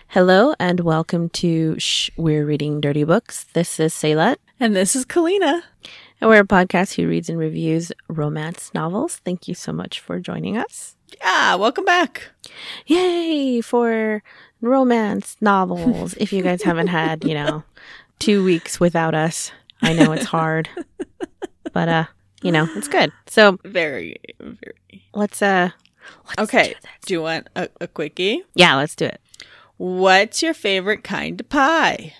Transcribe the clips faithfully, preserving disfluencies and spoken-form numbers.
Hello and welcome to Shh, We're Reading Dirty Books. This is Saylet. And this is Kalina. And we're a podcast who reads and reviews romance novels. Thank you so much for joining us. Yeah, welcome back. Yay for romance novels. If you guys haven't had, you know, two weeks without us, I know it's hard. But, uh, you know, it's good. So, Very, very. let's, uh, let's Okay, do, do you want a, a quickie? Yeah, let's do it. What's your favorite kind of pie?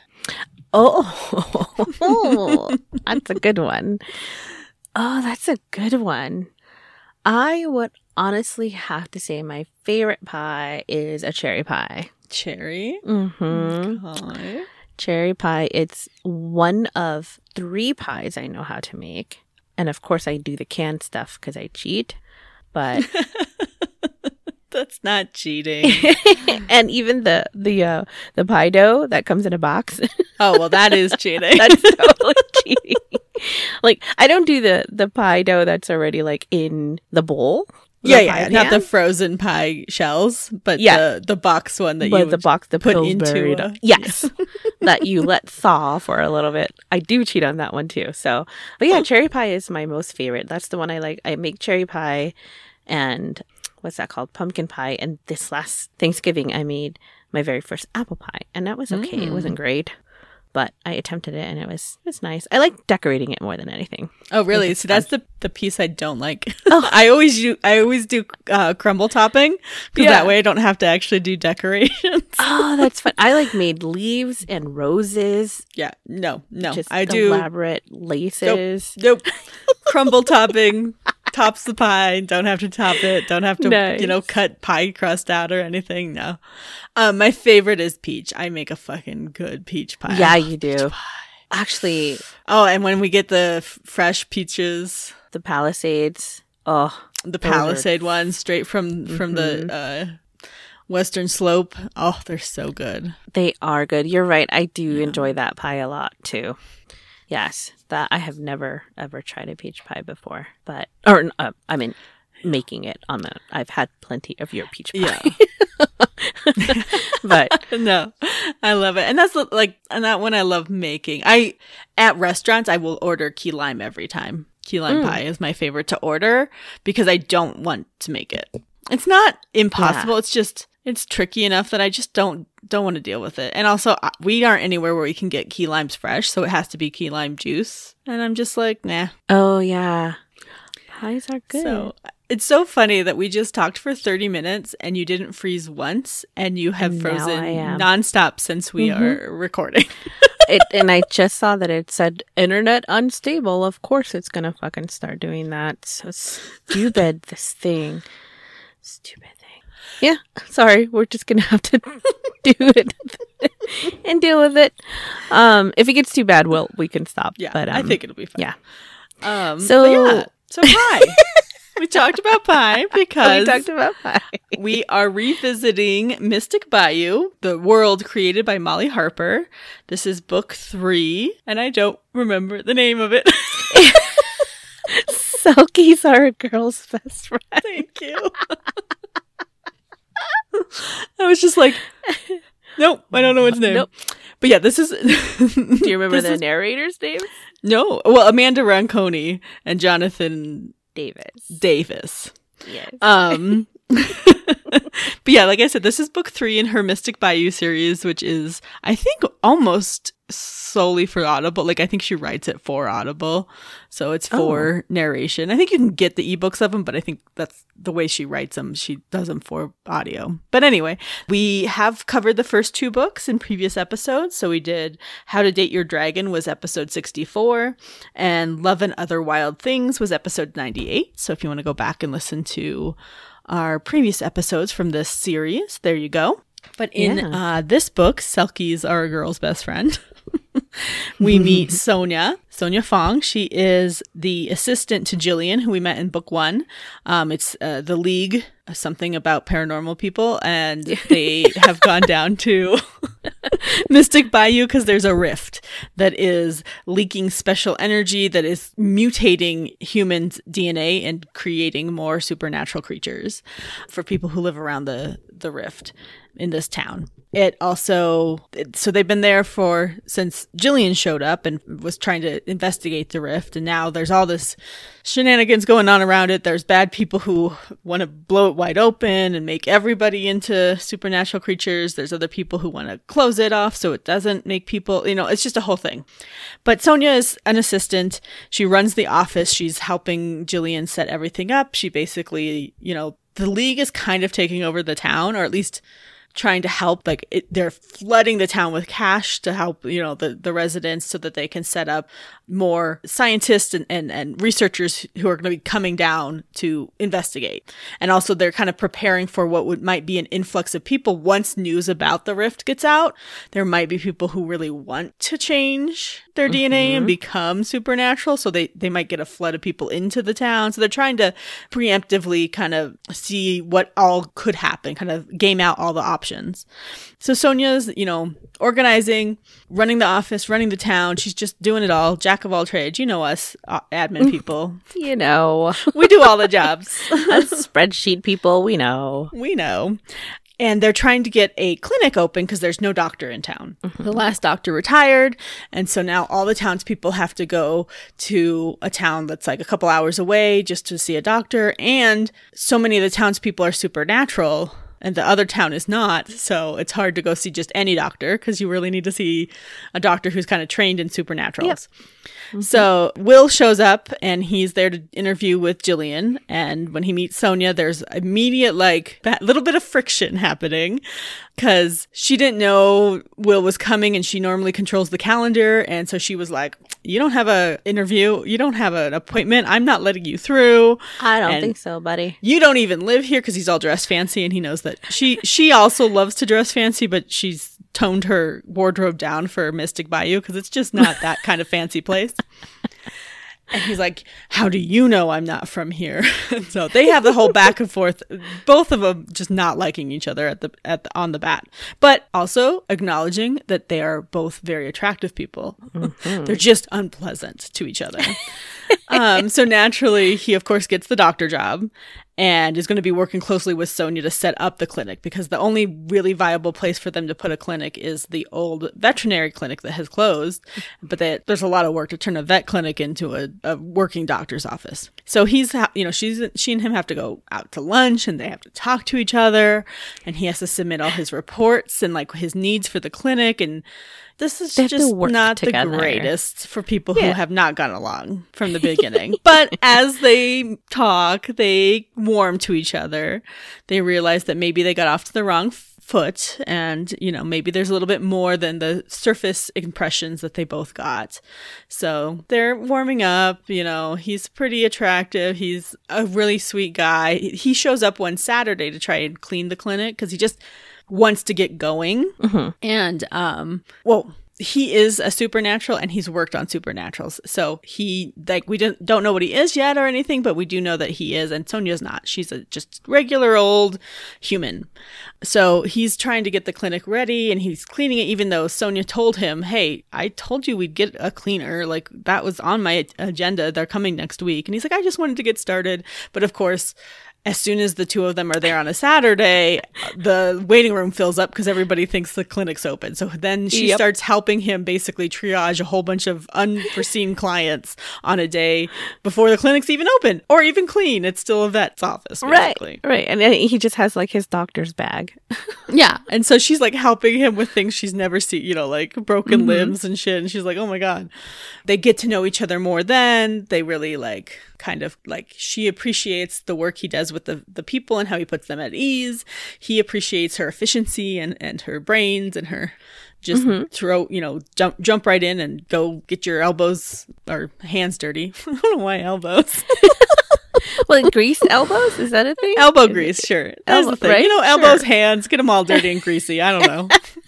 Oh, that's a good one. Oh, that's a good one. I would honestly have to say my favorite pie is a cherry pie. Cherry? Mm-hmm. Okay. Cherry pie. It's one of three pies I know how to make. And of course, I do the canned stuff because I cheat. But That's not cheating. and even the the uh, the pie dough that comes in a box. Oh, well, that is cheating. That's totally cheating. Like, I don't do the the pie dough that's already like in the bowl. The yeah, yeah, pie not pan. the frozen pie shells, but Yeah. the, the box one that But you the box, the put Pillsbury into dough. a- Yes, that you let thaw for a little bit. I do cheat on that one too. So, but yeah, cherry pie is my most favorite. That's the one I like. I make cherry pie, and what's that called? Pumpkin pie. And this last Thanksgiving, I made my very first apple pie, and that was okay. It Mm. wasn't great, but I attempted it, and it was it was nice. I like decorating it more than anything. Oh, really? it's So that's the, the piece I don't like. Oh. I always do, I always do uh, crumble topping because Yeah. that way I don't have to actually do decorations. Oh, that's fun. I like made leaves and roses, Yeah, no, no. just I do elaborate laces. Nope. Crumble topping tops the pie. Don't have to top it. Don't have to, Nice. you know, cut pie crust out or anything. No. Um, my favorite is peach. I make a fucking good peach pie. Yeah, you do. Actually, Oh, and when we get the f- fresh peaches, the Palisades. Oh, the Those are- Palisade ones, straight from from the uh, Western Slope. Oh, they're so good. they are good. You're right. I do enjoy that pie a lot too. Yes, that I have never ever tried a peach pie before, but or uh, I mean, making it on the. I've had plenty of your peach pie. Yeah. But No, I love it. And that's like, and that one I love making. I, at restaurants, I will order key lime every time. Key lime Mm. pie is my favorite to order because I don't want to make it. It's not impossible. Yeah. It's just, it's tricky enough that I just don't, don't want to deal with it. And also uh, we aren't anywhere where we can get key limes fresh. So it has to be key lime juice. And I'm just like, nah. oh yeah, pies are good. So it's so funny that we just talked for thirty minutes and you didn't freeze once and you have And now frozen I am. nonstop since we Mhm. are recording. it, and I just saw that it said internet unstable. Of course, it's gonna fucking start doing that. So stupid, this thing. Stupid thing. Yeah, sorry. We're just gonna have to do it and deal with it. Um, if it gets too bad, well, we can stop. Yeah, but um, I think it'll be fine. yeah. Um, So- so yeah, so pie. We talked about pie because we talked about pie. we are revisiting Mystic Bayou, the world created by Molly Harper. This is book three, and I don't remember the name of it. Selkies are a girl's best friend. Thank you. I was just like, nope, I don't know its name. Nope. But yeah, this is. Do you remember this the is- narrator's name? No. Well, Amanda Ranconi and Jonathan Davis. Davis. Yes. Um, but yeah, like I said, this is book three in her Mystic Bayou series, which is, I think, almost solely for Audible. Like, I think she writes it for Audible. So it's for narration. I think you can get the ebooks of them, but I think that's the way she writes them. She does them for audio. But anyway, we have covered the first two books in previous episodes. So we did How to Date Your Dragon was episode sixty-four, and Love and Other Wild Things was episode ninety-eight. So if you want to go back and listen to our previous episodes from this series, there you go. But in Yeah. uh, this book, Selkies are a girl's best friend. We meet Sonia, Sonia Fong. She is the assistant to Jillian, who we met in book one. Um, it's uh, the League, something about paranormal people, and they have gone down to Mystic Bayou because there's a rift that is leaking special energy that is mutating humans' D N A and creating more supernatural creatures for people who live around the the rift in this town. It also, it, so they've been there for, since Jillian showed up and was trying to investigate the rift, and now there's all this shenanigans going on around it. There's bad people who want to blow it wide open and make everybody into supernatural creatures. There's other people who want to close it off so it doesn't make people, you know, it's just a whole thing. But Sonia is an assistant. She runs the office. She's helping Jillian set everything up. She basically, you know, the League is kind of taking over the town, or at least trying to help. Like it, they're flooding the town with cash to help, you know, the, the residents so that they can set up more scientists and, and, and researchers who are going to be coming down to investigate. And also they're kind of preparing for what would might be an influx of people once news about the rift gets out. There might be people who really want to change their mm-hmm. D N A and become supernatural. So they, they might get a flood of people into the town. So they're trying to preemptively kind of see what all could happen, kind of game out all the options. So Sonia's, you know, organizing, running the office, running the town. She's just doing it all. Jack of all trades. You know us, uh, admin people. You know. We do all the jobs. Us spreadsheet people, we know. We know. And they're trying to get a clinic open because there's no doctor in town. Mm-hmm. The last doctor retired. And so now all the townspeople have to go to a town that's like a couple hours away just to see a doctor. And so many of the townspeople are supernatural and the other town is not. So it's hard to go see just any doctor because you really need to see a doctor who's kind of trained in supernaturals. Yep. Mm-hmm. So Will shows up and he's there to interview with Jillian. And when he meets Sonia, there's immediate, like, that little bit of friction happening because she didn't know Will was coming and she normally controls the calendar. And so she was like, you don't have a interview. You don't have an appointment. I'm not letting you through. I don't and think so, buddy. You don't even live here because he's all dressed fancy and he knows that she, she also loves to dress fancy, but she's toned her wardrobe down for Mystic Bayou because it's just not that kind of fancy place. And he's like, how do you know I'm not from here? So they have the whole back and forth, both of them just not liking each other at the at the, on the bat, but also acknowledging that they are both very attractive people. Mm-hmm. They're just unpleasant to each other. um, so naturally, he, of course, gets the doctor job and is going to be working closely with Sonia to set up the clinic because the only really viable place for them to put a clinic is the old veterinary clinic that has closed. But they, there's a lot of work to turn a vet clinic into a, a working doctor's office. So he's, ha- you know, she's she and him have to go out to lunch and they have to talk to each other and he has to submit all his reports and like his needs for the clinic. And this is just not together. The greatest for people yeah. who have not gotten along from the beginning. But as they talk, they warm to each other. They realize that maybe they got off to the wrong f- foot and, you know, maybe there's a little bit more than the surface impressions that they both got. So they're warming up, you know, he's pretty attractive. He's a really sweet guy. He shows up one Saturday to try and clean the clinic because he just wants to get going. Mm-hmm. And, um, well, he is a supernatural and he's worked on supernaturals. So he, like, we don't, don't know what he is yet or anything, but we do know that he is. And Sonia's not. She's a just regular old human. So he's trying to get the clinic ready and he's cleaning it, even though Sonia told him, hey, I told you we'd get a cleaner. Like, that was on my agenda. They're coming next week. And he's like, I just wanted to get started. But of course, as soon as the two of them are there on a Saturday, the waiting room fills up because everybody thinks the clinic's open. So then she yep. starts helping him basically triage a whole bunch of unforeseen clients on a day before the clinic's even open or even clean. It's still a vet's office, basically. Right, right. And then he just has like his doctor's bag. Yeah. And so she's like helping him with things she's never seen, you know, like broken mm-hmm. limbs and shit. And she's like, oh my God. They get to know each other more then. They really like kind of like she appreciates the work he does with the, the people and how he puts them at ease. He appreciates her efficiency and, and her brains and her just mm-hmm. throw, you know, jump jump right in and go get your elbows or hands dirty. I don't know why elbows. Well, grease elbows? Is that a thing? Elbow grease, sure. That's Elbow, the thing. Right? You know, elbows, sure. hands, get them all dirty and greasy. I don't know.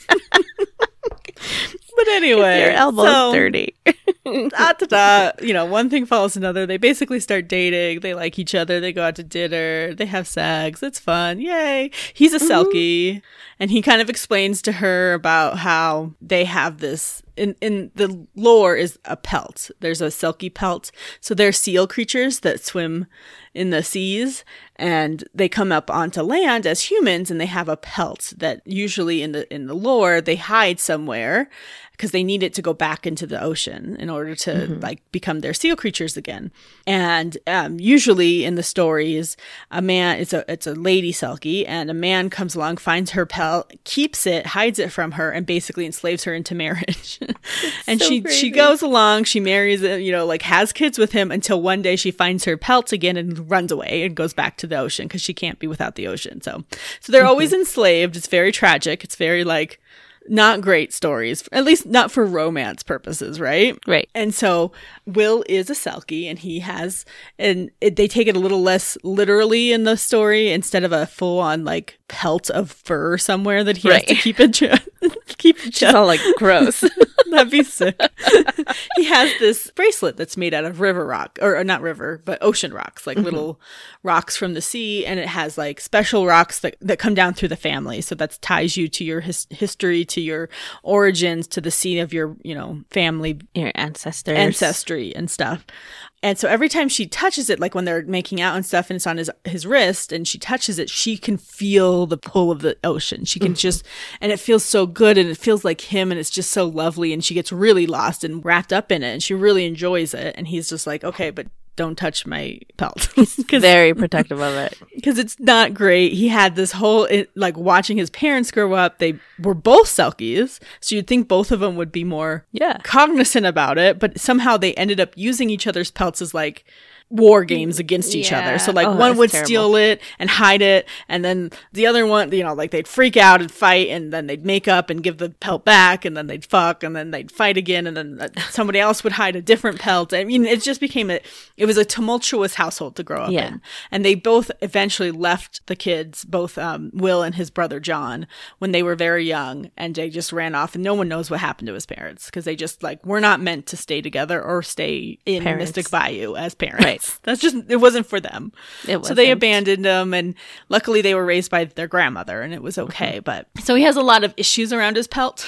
But anyway, your elbows so, dirty. da, da, da, you know, one thing follows another. They basically start dating. They like each other. They go out to dinner. They have sex. It's fun. Yay. He's a mm-hmm. Selkie. And he kind of explains to her about how they have this in, in the lore is a pelt. There's a Selkie pelt. So they're seal creatures that swim in the seas, and they come up onto land as humans, and they have a pelt that usually in the in the lore they hide somewhere because they need it to go back into the ocean in order to mm-hmm. like become their seal creatures again. And um, usually in the stories, a man it's a it's a lady Selkie, and a man comes along, finds her pelt, keeps it, hides it from her, and basically enslaves her into marriage. And so she crazy. she goes along, she marries, you know, like has kids with him until one day she finds her pelt again and runs away and goes back to the ocean because she can't be without the ocean. So, so they're mm-hmm. always enslaved. It's very tragic. It's very like not great stories, at least not for romance purposes, right? Right. And so Will is a Selkie, and he has, and it, they take it a little less literally in the story. Instead of a full on like pelt of fur somewhere that he right. has to keep it keep it just all like gross. That'd be sick. He has this bracelet that's made out of river rock, or, or not river, but ocean rocks, like mm-hmm. little rocks from the sea. And it has like special rocks that, that come down through the family. So that ties you to your his- history, to your origins, to the seed of your, you know, family. Your ancestors. Ancestry and stuff. And so every time she touches it, like when they're making out and stuff, and it's on his his wrist, and she touches it, she can feel the pull of the ocean. She can mm-hmm. just, and it feels so good, and it feels like him, and it's just so lovely, and she gets really lost and wrapped up in it, and she really enjoys it. And he's just like, okay, but don't touch my pelt. He's very protective of it. Because it's not great. He had this whole, it, like watching his parents grow up, they were both Selkies. So you'd think both of them would be more yeah. cognizant about it. But somehow they ended up using each other's pelts as like war games against each yeah. other. So like oh, one would terrible. steal it and hide it, and then the other one, you know, like they'd freak out and fight, and then they'd make up and give the pelt back, and then they'd fuck, and then they'd fight again, and then somebody else would hide a different pelt. I mean, it just became a, it was a tumultuous household to grow up yeah. in. And they both eventually left the kids, both um, Will and his brother John, when they were very young, and they just ran off, and no one knows what happened to his parents, because they just like were not meant to stay together or stay in parents. Mystic Bayou as parents. Right. That's just, it wasn't for them. It wasn't. So they abandoned him, and luckily they were raised by their grandmother, and it was okay. Mm-hmm. But so he has a lot of issues around his pelt.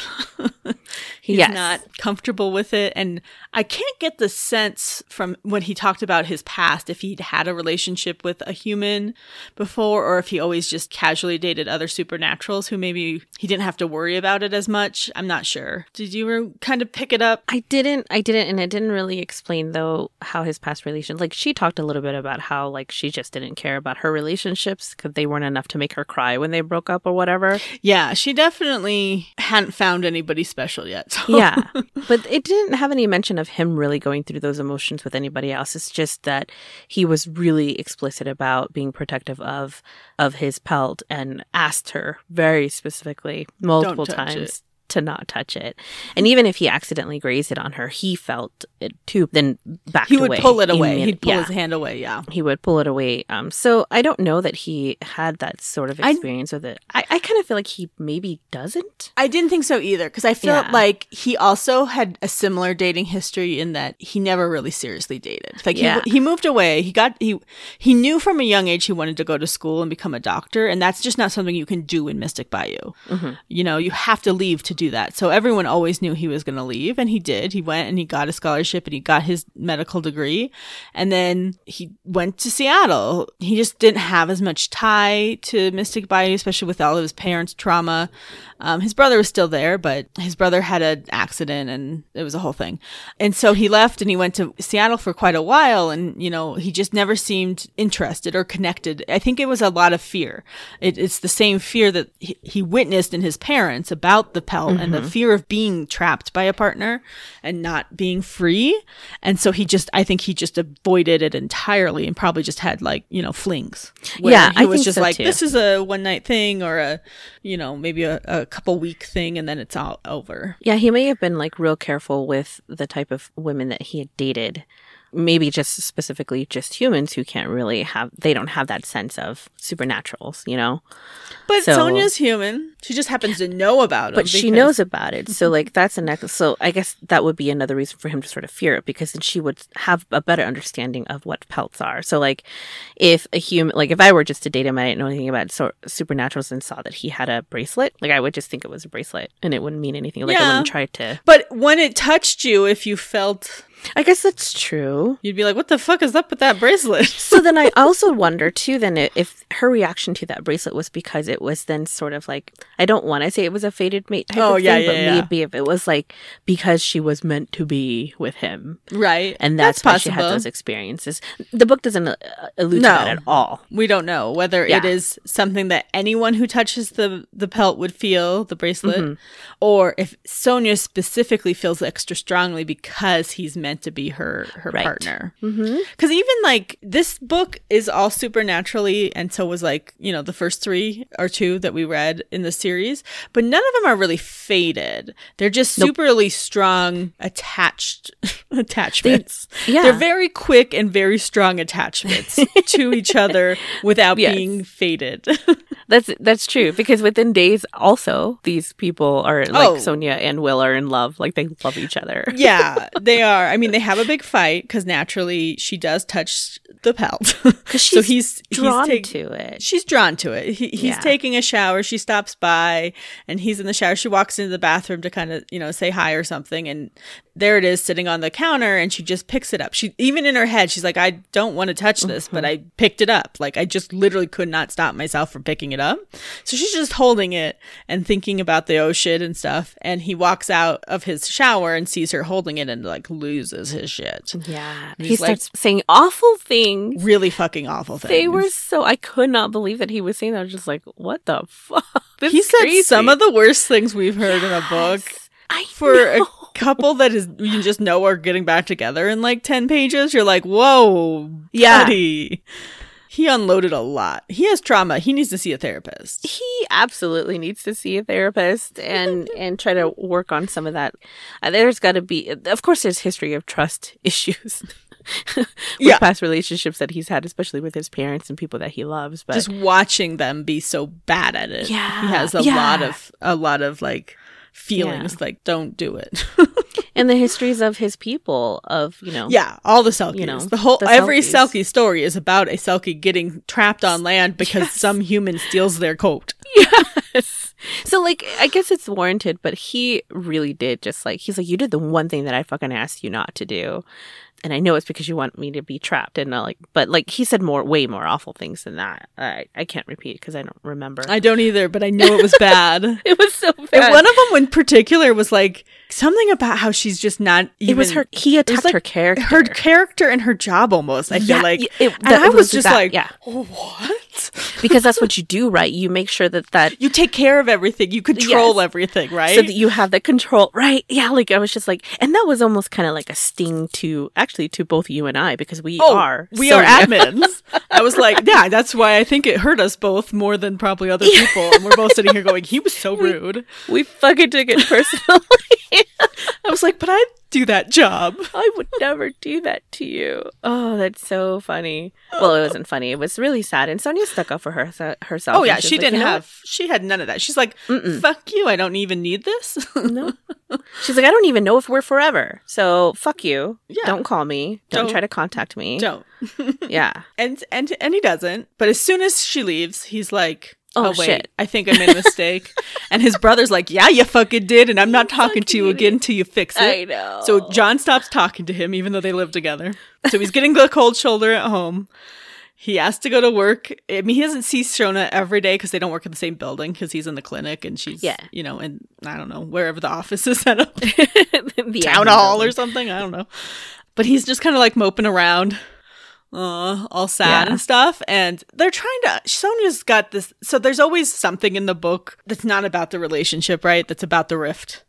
He's yes. not comfortable with it. And I can't get the sense from when he talked about his past if he'd had a relationship with a human before, or if he always just casually dated other supernaturals who maybe he didn't have to worry about it as much. I'm not sure. Did you kind of pick it up? I didn't. I didn't. And it didn't really explain, though, how his past relations, like she talked a little bit about how like she just didn't care about her relationships because they weren't enough to make her cry when they broke up or whatever. Yeah, she definitely hadn't found anybody special yet. So. Yeah, but it didn't have any mention of him really going through those emotions with anybody else. It's just that he was really explicit about being protective of of his pelt and asked her very specifically multiple times it. to not touch it. And even if he accidentally grazed it on her, he felt it too, then backed away. He would away pull it away. He'd pull yeah. his hand away, yeah. He would pull it away. Um, so I don't know that he had that sort of experience I, with it. I, I kind of feel like he maybe doesn't. I didn't think so either, because I felt yeah. like he also had a similar dating history in that he never really seriously dated. Like yeah. he, he moved away. He got he he knew from a young age he wanted to go to school and become a doctor, and that's just not something you can do in Mystic Bayou. Mm-hmm. You know, you have to leave to do that. So everyone always knew he was going to leave, and he did. He went and he got a scholarship and he got his medical degree, and then he went to Seattle. He just didn't have as much tie to Mystic Bayou, especially with all of his parents' trauma. Um, his brother was still there, but his brother had an accident and it was a whole thing. And so he left and he went to Seattle for quite a while, and, you know, he just never seemed interested or connected. I think it was a lot of fear. It, it's the same fear that he, he witnessed in his parents about the pelt mm-hmm. and the fear of being trapped by a partner and not being free. And so he just, I think he just avoided it entirely and probably just had like, you know, flings. Yeah, he I was think just so like, too. This is a one night thing, or a, you know, maybe a, a couple week thing, and then it's all over. Yeah, he may have been like real careful with the type of women that he had dated. maybe just specifically just humans who can't really have, they don't have that sense of supernaturals, you know? But so, Sonya's human. She just happens to know about it. But she knows about it. So, like, that's a necklace. So, I guess that would be another reason for him to sort of fear it, because then she would have a better understanding of what pelts are. So, like, if a human, like, if I were just to date him, I didn't know anything about so- supernaturals and saw that he had a bracelet, like, I would just think it was a bracelet and it wouldn't mean anything. Like, yeah. I wouldn't try to. But when it touched you, if you felt. I guess that's true. You'd be like, what the fuck is up with that bracelet? So then I also wonder, too, then if her reaction to that bracelet was because it was then sort of like, I don't want to say it was a fated mate type oh, of yeah, thing, yeah, but yeah. maybe if it was like because she was meant to be with him. Right. And that's, that's why possible. she had those experiences. The book doesn't uh, allude no, to that at all. We don't know whether yeah. it is something that anyone who touches the, the pelt would feel, the bracelet, mm-hmm. or if Sonya specifically feels extra strongly because he's meant to be her her right. partner. Because mm-hmm. even like this book is all supernaturally, and so was like, you know, the first three or two that we read in the series, but none of them are really fated. They're just nope. superly strong attached attachments. They, yeah. They're very quick and very strong attachments to each other without yes. being fated. That's that's true, because within days also these people are like oh. Sonya and Will are in love, like they love each other. Yeah, they are. I mean, they have a big fight because naturally she does touch the pelt. Because she's so he's drawn he's ta- to it. She's drawn to it. He, he's yeah. taking a shower. She stops by and he's in the shower. She walks into the bathroom to kind of, you know, say hi or something, and there it is sitting on the counter, and she just picks it up. She even in her head, she's like, I don't want to touch this, mm-hmm. but I picked it up. Like I just literally could not stop myself from picking it up. So she's just holding it and thinking about the ocean and stuff. And he walks out of his shower and sees her holding it and like loses his shit. Yeah. He starts like, saying awful things. Really fucking awful things. They were so, I could not believe that he was saying that. I was just like, what the fuck? This he said crazy. Some of the worst things we've heard yes. in a book. I for know. a couple that is you just know are getting back together in like ten pages. You're like, whoa, yeah. buddy. He unloaded a lot. He has trauma. He needs to see a therapist. He absolutely needs to see a therapist and and try to work on some of that. Uh, there's got to be, of course, there's history of trust issues with yeah. past relationships that he's had, especially with his parents and people that he loves. But just watching them be so bad at it, yeah, he has a yeah. lot of a lot of like feelings yeah. like, don't do it. And the histories of his people, of, you know. Yeah, all the Selkies. You know, the whole the every Selkies. Selkie story is about a Selkie getting trapped on land because yes. some human steals their coat. Yes. So, like, I guess it's warranted, but he really did just, like, he's like, you did the one thing that I fucking asked you not to do. And I know it's because you want me to be trapped. And, uh, like, but, like, he said more, way more awful things than that. I, I can't repeat because I don't remember. I don't either, but I know it was bad. It was so bad. And one of them in particular was, like, something about how she's just not even. It was her, he attacked like her character. Her character and her job almost, I feel yeah, like. It, and I was, was just that, like, yeah. what? Because that's what you do, right? You make sure that that. You take care of everything. You control yes. everything, right? So that you have the control, right? Yeah, like I was just like, and that was almost kind of like a sting to, actually to both you and I, because we oh, are. We Sonya. are admins. I was like, yeah, that's why I think it hurt us both more than probably other people. And we're both sitting here going, he was so rude. We, we fucking took it personally. I was like, but I do that job. I would never do that to you. Oh, that's so funny. Well, it wasn't funny. It was really sad. And Sonya stuck up for her, herself. Oh, yeah. She like, didn't you know have, what? she had none of that. She's like, Mm-mm. fuck you. I don't even need this. No. She's like, I don't even know if we're forever. So fuck you. Yeah. Don't call me. Don't, don't try to contact me. Don't. Yeah. And, and, and he doesn't. But as soon as she leaves, he's like, Oh, oh wait, shit. I think I made a mistake. And his brother's like, yeah, you fucking did. And I'm not talking to you again until you fix it. I know. So John stops talking to him, even though they live together. So he's getting the cold shoulder at home. He has to go to work. I mean, he doesn't see Shona every day because they don't work in the same building because he's in the clinic and she's, yeah. you know, in, I don't know, wherever the office is set up. The town hall or something. I don't know. But he's just kind of like moping around. Uh, all sad yeah. and stuff. And they're trying to, Sonya's got this, so there's always something in the book that's not about the relationship, right? That's about the rift.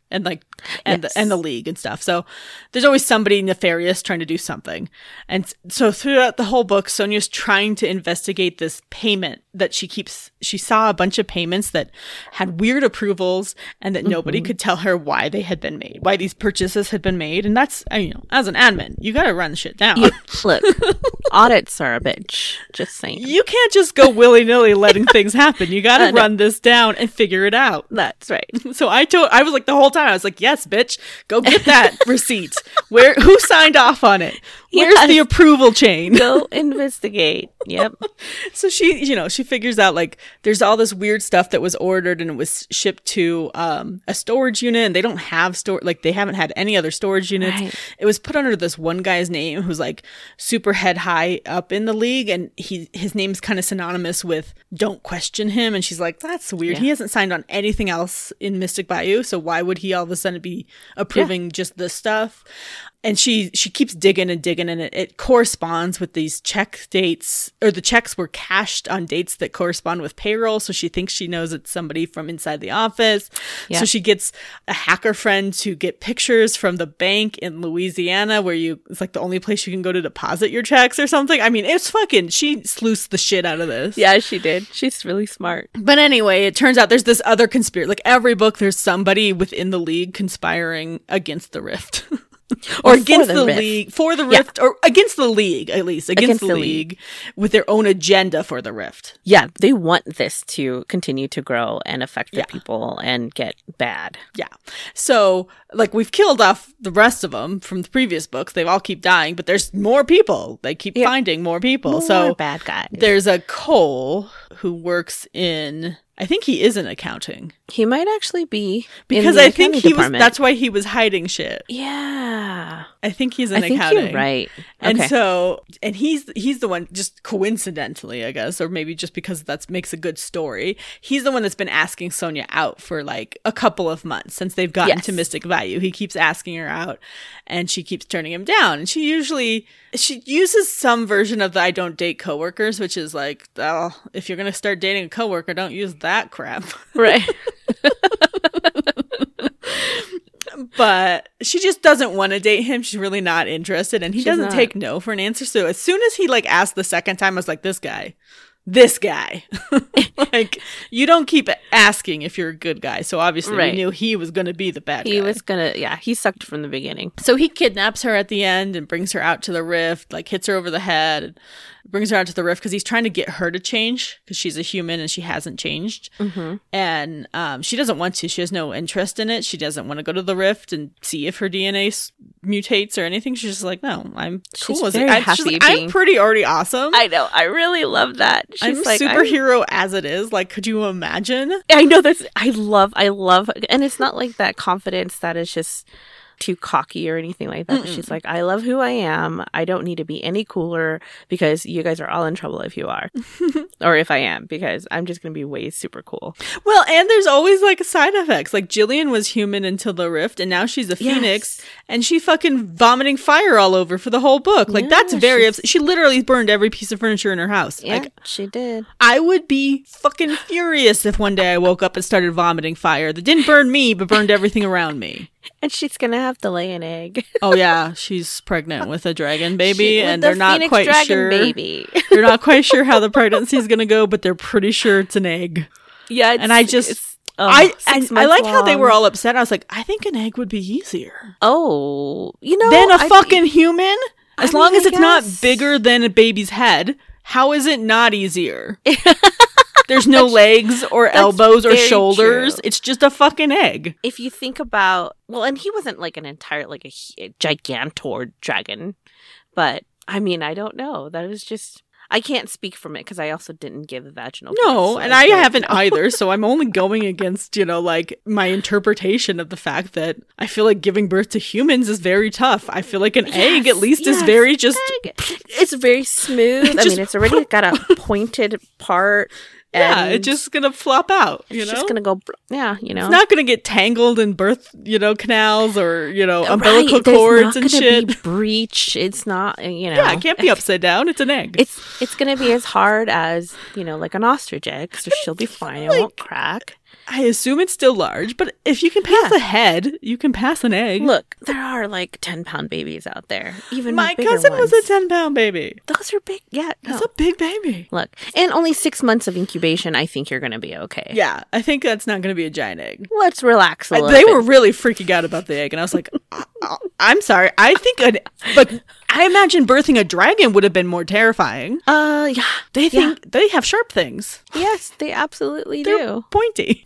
and like and Yes. the, and the League and stuff. So there's always somebody nefarious trying to do something. And so throughout the whole book, Sonia's trying to investigate this payment that she keeps. She saw a bunch of payments that had weird approvals and that mm-hmm. nobody could tell her why they had been made, why these purchases had been made. And that's, you know, as an admin, you got to run shit down. You, look, audits are a bitch. Just saying. You can't just go willy-nilly letting things happen. You got to run this down and figure it out. That's right. So I told, I was like the whole time, I was like, yes, bitch, go get that receipt. Where, who signed off on it? Where's yes. the approval chain? Go investigate. Yep. So she, you know, she figures out like there's all this weird stuff that was ordered and it was shipped to um, a storage unit, and they don't have store, like they haven't had any other storage units. Right. It was put under this one guy's name who's like super head high up in the League, and he his name's kind of synonymous with don't question him. And she's like, that's weird. Yeah. He hasn't signed on anything else in Mystic Bayou, so why would he all of a sudden be approving yeah. just this stuff? And she she keeps digging and digging, and it, it corresponds with these check dates, or the checks were cashed on dates that correspond with payroll. So she thinks she knows it's somebody from inside the office. Yeah. So she gets a hacker friend to get pictures from the bank in Louisiana, where you it's like the only place you can go to deposit your checks or something. I mean, it's fucking, she sleuthed the shit out of this. Yeah, she did. She's really smart. But anyway, it turns out there's this other conspiracy. Like every book, there's somebody within the League conspiring against the Rift. Or, or against the, the League, for the Rift, yeah. or against the League, at least, against, against the, the league, league, with their own agenda for the Rift. Yeah, they want this to continue to grow and affect the yeah. people and get bad. Yeah. So, like, we've killed off the rest of them from the previous books. They all keep dying, but there's more people. They keep yeah. finding more people. More so, bad guys. There's a Cole who works in... I think he is in accounting. He might actually be. Because I think he department. was, that's why he was hiding shit. Yeah. I think he's in I think accounting. You're right. And okay. so, and he's, he's the one, just coincidentally, I guess, or maybe just because that makes a good story. He's the one that's been asking Sonia out for like a couple of months since they've gotten yes. to Mystic Bayou. He keeps asking her out and she keeps turning him down. And she usually, she uses some version of the I don't date coworkers, which is like, oh, if you're going to start dating a coworker, don't use that crap. Right. But she just doesn't want to date him. She's really not interested, and he She's doesn't not. take no for an answer. So as soon as he like asked the second time, I was like, this guy, this guy. Like, you don't keep asking if you're a good guy. So obviously right. we knew he was going to be the bad he guy. He was going to, yeah, he sucked from the beginning. So he kidnaps her at the end and brings her out to the Rift, like hits her over the head and brings her out to the Rift because he's trying to get her to change because she's a human and she hasn't changed. Mm-hmm. And um, she doesn't want to. She has no interest in it. She doesn't want to go to the Rift and see if her D N A s- mutates or anything. She's just like, no, I'm cool. She's very I, happy she's like, being... I'm pretty already awesome. I know. I really love that. She's I'm like, superhero I'm... as it is. Like, could you imagine? I know that's, I love, I love, and it's not like that confidence that is just too cocky or anything like that. But she's like, I love who I am. I don't need to be any cooler because you guys are all in trouble if you are. Or if I am, because I'm just going to be way super cool. Well, and there's always like side effects. Like Jillian was human until the Rift and now she's a yes. phoenix and she fucking vomiting fire all over for the whole book. Like yeah, that's very upset. She literally burned every piece of furniture in her house. Yeah, like, she did. I would be fucking furious if one day I woke up and started vomiting fire that didn't burn me but burned everything around me. And she's gonna have to lay an egg. Oh yeah, she's pregnant with a dragon baby, she, and the they're not Phoenix quite dragon sure. Baby. They're not quite sure how the pregnancy is gonna go, but they're pretty sure it's an egg. Yeah, and I just, um, I, I, I like how they were all upset. I was like, I think an egg would be easier. Oh, you know, than a I, fucking human. As I long mean, as I it's guess. not bigger than a baby's head, how is it not easier? There's no legs or elbows or shoulders. True. It's just a fucking egg. If you think about, well, and he wasn't like an entire, like a, a gigantor dragon. But, I mean, I don't know. That was just, I can't speak from it because I also didn't give the vaginal birth. No, So and I, I haven't either. So I'm only going against, you know, like my interpretation of the fact that I feel like giving birth to humans is very tough. I feel like an yes, egg at least yes, is very just. Egg. It's very smooth. I mean, it's already got a pointed part. Yeah, it's just gonna flop out. You it's know, just gonna go. Yeah, you know, it's not gonna get tangled in birth, you know, canals or you know, umbilical right. cords There's not and gonna shit. Be breach. It's not. You know. Yeah, it can't be upside down. It's an egg. It's it's gonna be as hard as you know, like an ostrich egg. So she'll be fine. It like, won't crack. I assume it's still large, but if you can pass Yeah. a head, you can pass an egg. Look, there are like ten pound babies out there. Even My bigger cousin ones. was a ten pound baby. Those are big. Yeah. That's no. a big baby. Look, and only six months of incubation. I think you're going to be okay. Yeah, I think that's not going to be a giant egg. Let's relax a I- little they bit. were really freaking out about the egg, and I was like, I- I- I'm sorry. I think an like I imagine birthing a dragon would have been more terrifying. Uh, yeah. They think they have sharp things. Yes, they absolutely They're do. pointy.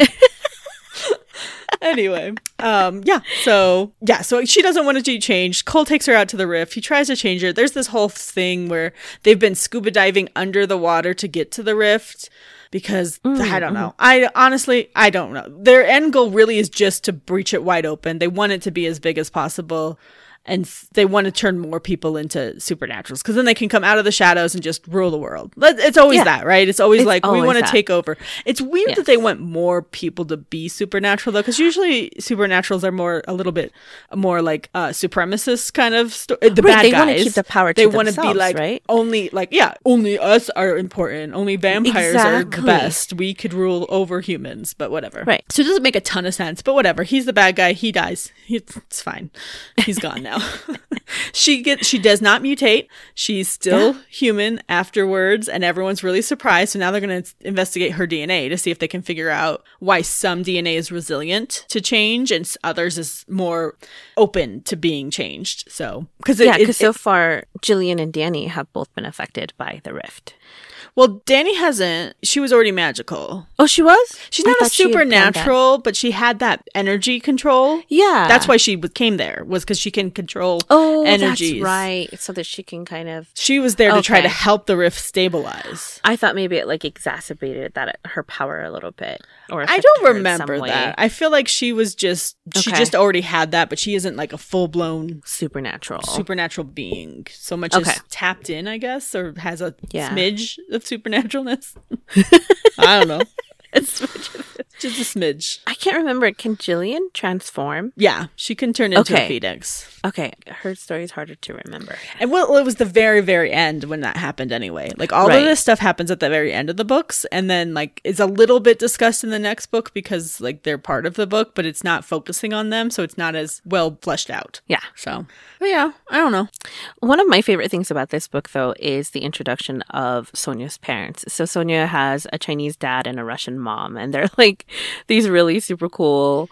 Anyway, um, yeah, so yeah, so she doesn't want to be changed. Cole takes her out to the rift. He tries to change her. There's this whole thing where they've been scuba diving under the water to get to the rift because Mm, I don't know. I honestly, I don't know. Their end goal really is just to breach it wide open. They want it to be as big as possible. And f- they want to turn more people into supernaturals because then they can come out of the shadows and just rule the world. But it's always Yeah. that, right? It's always It's like, we always want to that. take over. It's weird Yes. that they want more people to be supernatural, though, because usually supernaturals are more, a little bit more like uh, supremacist kind of sto- uh, the Right, bad they guys. wanna keep the power to They want to be themselves, like, right? only, like, yeah, only us are important. Only vampires are the Exactly. best. We could rule over humans, but whatever. Right. So it doesn't make a ton of sense, but whatever. He's the bad guy. He dies. He, it's fine. He's gone now. She gets. She does not mutate. She's still Yeah. human afterwards, and everyone's really surprised. So now they're going to investigate her D N A to see if they can figure out why some D N A is resilient to change and s- others is more open to being changed. So because Yeah, because so far, Jillian and Danny have both been affected by the rift. well, Danny hasn't. She was already magical. Oh, she was? She's I not a thought she had gone back. supernatural, but she had that energy control. Yeah. That's why she w- came there, was because she can control Oh, energies. that's right. So that she can kind of. She was there to try Okay. to help the rift stabilize. I thought maybe it like exacerbated that her power a little bit. Or I affected don't her in remember some way. that. I feel like she was just, she Okay. just already had that, but she isn't like a full blown Supernatural. supernatural being. So much Okay. as tapped in, I guess, or has a Yeah. smidge of supernaturalness. I don't know. It's- Just a smidge. I can't remember. Can Jillian transform? Yeah, she can turn into Okay. a phoenix. Okay, her story is harder to remember. And well, it was the very, very end when that happened anyway. Like, all Right. of this stuff happens at the very end of the books, and then, like, it's a little bit discussed in the next book because, like, they're part of the book, but it's not focusing on them, so it's not as well fleshed out. Yeah. So, but yeah, I don't know. One of my favorite things about this book, though, is the introduction of Sonia's parents. So Sonia has a Chinese dad and a Russian mom, and they're like these really super cool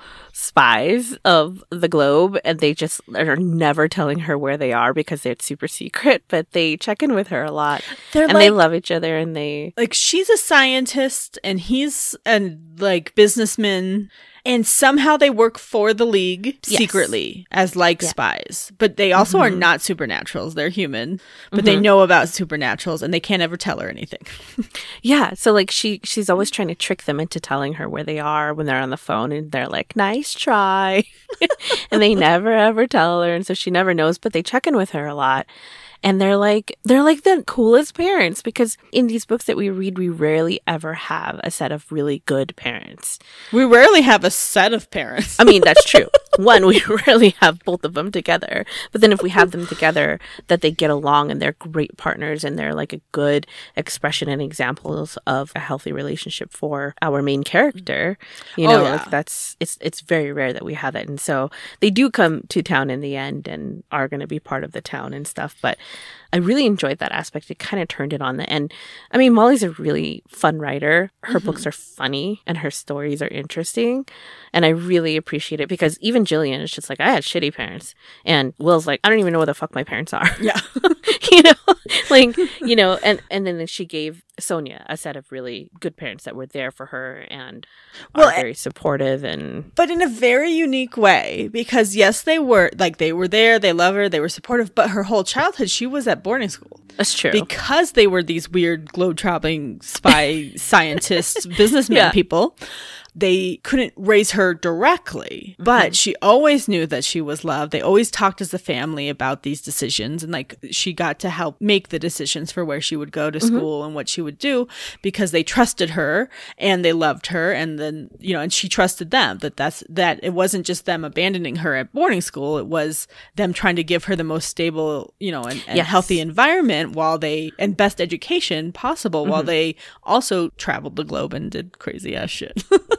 spies of the globe, and they just are never telling her where they are because it's super secret, but they check in with her a lot. They're and they love each other, and they... like, she's a scientist, and he's a, like, businessman, and somehow they work for the League Yes. secretly as, like, Yeah. spies. But they also are Mhm. not supernaturals. They're human, but they Mhm. know about supernaturals, and they can't ever tell her anything. Yeah, so like she she's always trying to trick them into telling her where they are when they're on the phone, and they're like, "Nice try," and they never ever tell her, and so she never knows. But they check in with her a lot, and they're like they're like the coolest parents because in these books that we read, we rarely ever have a set of really good parents. We rarely have a set of parents. I mean, that's true. One, we rarely have both of them together. But then if we have them together, that they get along and they're great partners and they're like a good expression and examples of a healthy relationship for our main character. You Oh, know, yeah. like that's it's it's very rare that we have that. And so they do come to town in the end and are going to be part of the town and stuff. But I really enjoyed that aspect. It kind of turned it on the end. I mean, Molly's a really fun writer. Her Mhm. books are funny and her stories are interesting. And I really appreciate it because even Jillian is just like, I had shitty parents. And Will's like, I don't even know what the fuck my parents are. Yeah. you know, like, you know, and, and then she gave Sonia a set of really good parents that were there for her and Well, are very supportive and But in a very unique way, because yes, they were, like, they were there, they love her, they were supportive, but her whole childhood, she was at boarding school. that's true. Because they were these weird globe-trotting spy scientists, businessmen Yeah. people, they couldn't raise her directly, but Mhm. she always knew that she was loved. They always talked as a family about these decisions, and like she got to help make the decisions for where she would go to Mhm. school and what she would do because they trusted her and they loved her, and then, you know, and she trusted them, that that's that it wasn't just them abandoning her at boarding school, it was them trying to give her the most stable, you know, and, and Yes. healthy environment while they and best education possible while Mhm. they also traveled the globe and did crazy ass shit.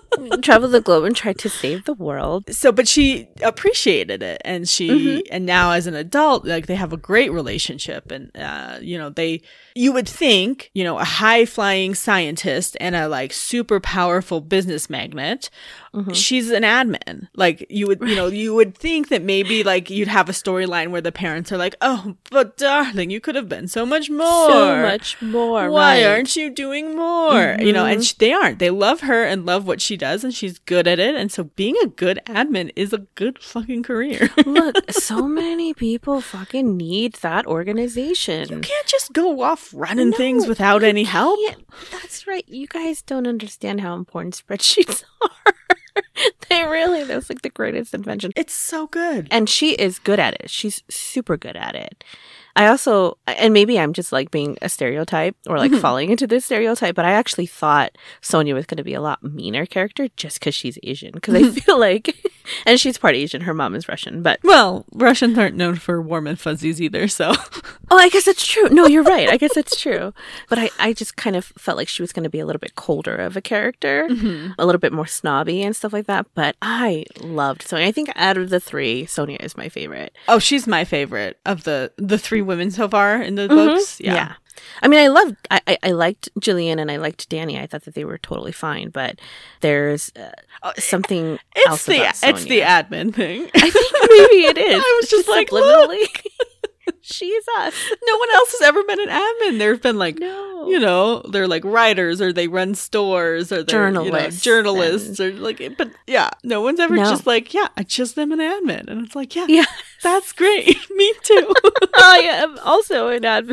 Traveled the globe and tried to save the world. So, but she appreciated it, and she, mm-hmm. and now as an adult, like they have a great relationship, and uh, you know, they, you would think, you know, a high flying scientist and a like super powerful business magnate. Mm-hmm. She's an admin. Like you would, you know, you would think that maybe like you'd have a storyline where the parents are like, "Oh, but darling, you could have been so much more, so much more. Why right. aren't you doing more?" Mm-hmm. You know, and sh- they aren't. They love her and love what she does, and she's good at it. And so, being a good admin is a good fucking career. Look, so many people fucking need that organization. You can't just go off running no, things without any help. That's right. You guys don't understand how important spreadsheets are. They really, that's like the greatest invention. It's so good. And she is good at it. She's super good at it. I also, and maybe I'm just like being a stereotype or like mm-hmm. falling into this stereotype, but I actually thought Sonia was going to be a lot meaner character just because she's Asian. Because I feel like, and she's part Asian, her mom is Russian, but. Well, Russians aren't known for warm and fuzzies either, so. Oh, I guess it's true. No, you're right. I guess it's true. But I, I just kind of felt like she was going to be a little bit colder of a character, mm-hmm. a little bit more snobby and stuff like that. But I loved Sonia. I think out of the three, Sonia is my favorite. Oh, she's my favorite of the, the three women so far in the mm-hmm. books. Yeah. yeah. I mean, I loved, I, I, I liked Jillian and I liked Danny. I thought that they were totally fine, but there's uh, something it's else the, about Sonia. It's the admin thing. I think maybe it is. I was just like, subliminally. She's us. No one else has ever been an admin. There have been like, no. you know, they're like writers or they run stores or they're journalists, you know, journalists and... or like, but yeah, no one's ever no. just like, yeah, I just am an admin. And it's like, yeah, yeah. that's great. Me too. I am also an admin.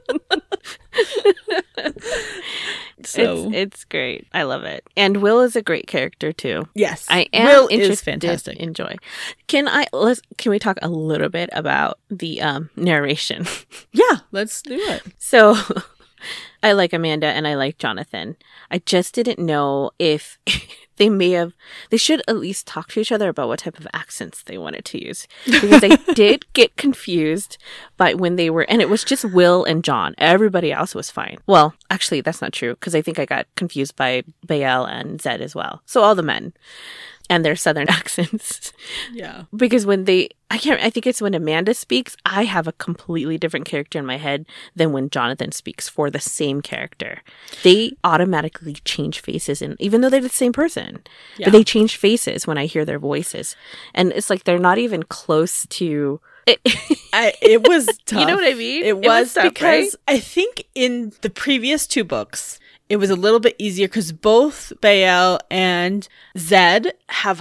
So it's, it's great. I love it. And Will is a great character too. Yes. I am Will interested is fantastic. In Joy. Can I let's can we talk a little bit about the um narration? Yeah, let's do it. So I like Amanda and I like Jonathan. I just didn't know if they may have, they should at least talk to each other about what type of accents they wanted to use. Because I did get confused by when they were, and it was just Will and John. Everybody else was fine. Well, actually, that's not true because I think I got confused by Bael and Zed as well. So all the men and their southern accents. Yeah. Because when they, I can't, I think it's when Amanda speaks, I have a completely different character in my head than when Jonathan speaks for the same character. They automatically change faces, and even though they're the same person, yeah. but they change faces when I hear their voices. And it's like they're not even close to... It, I, it was tough. You know what I mean? It was, it was tough, because right? I think in the previous two books, it was a little bit easier because both Bael and Zed have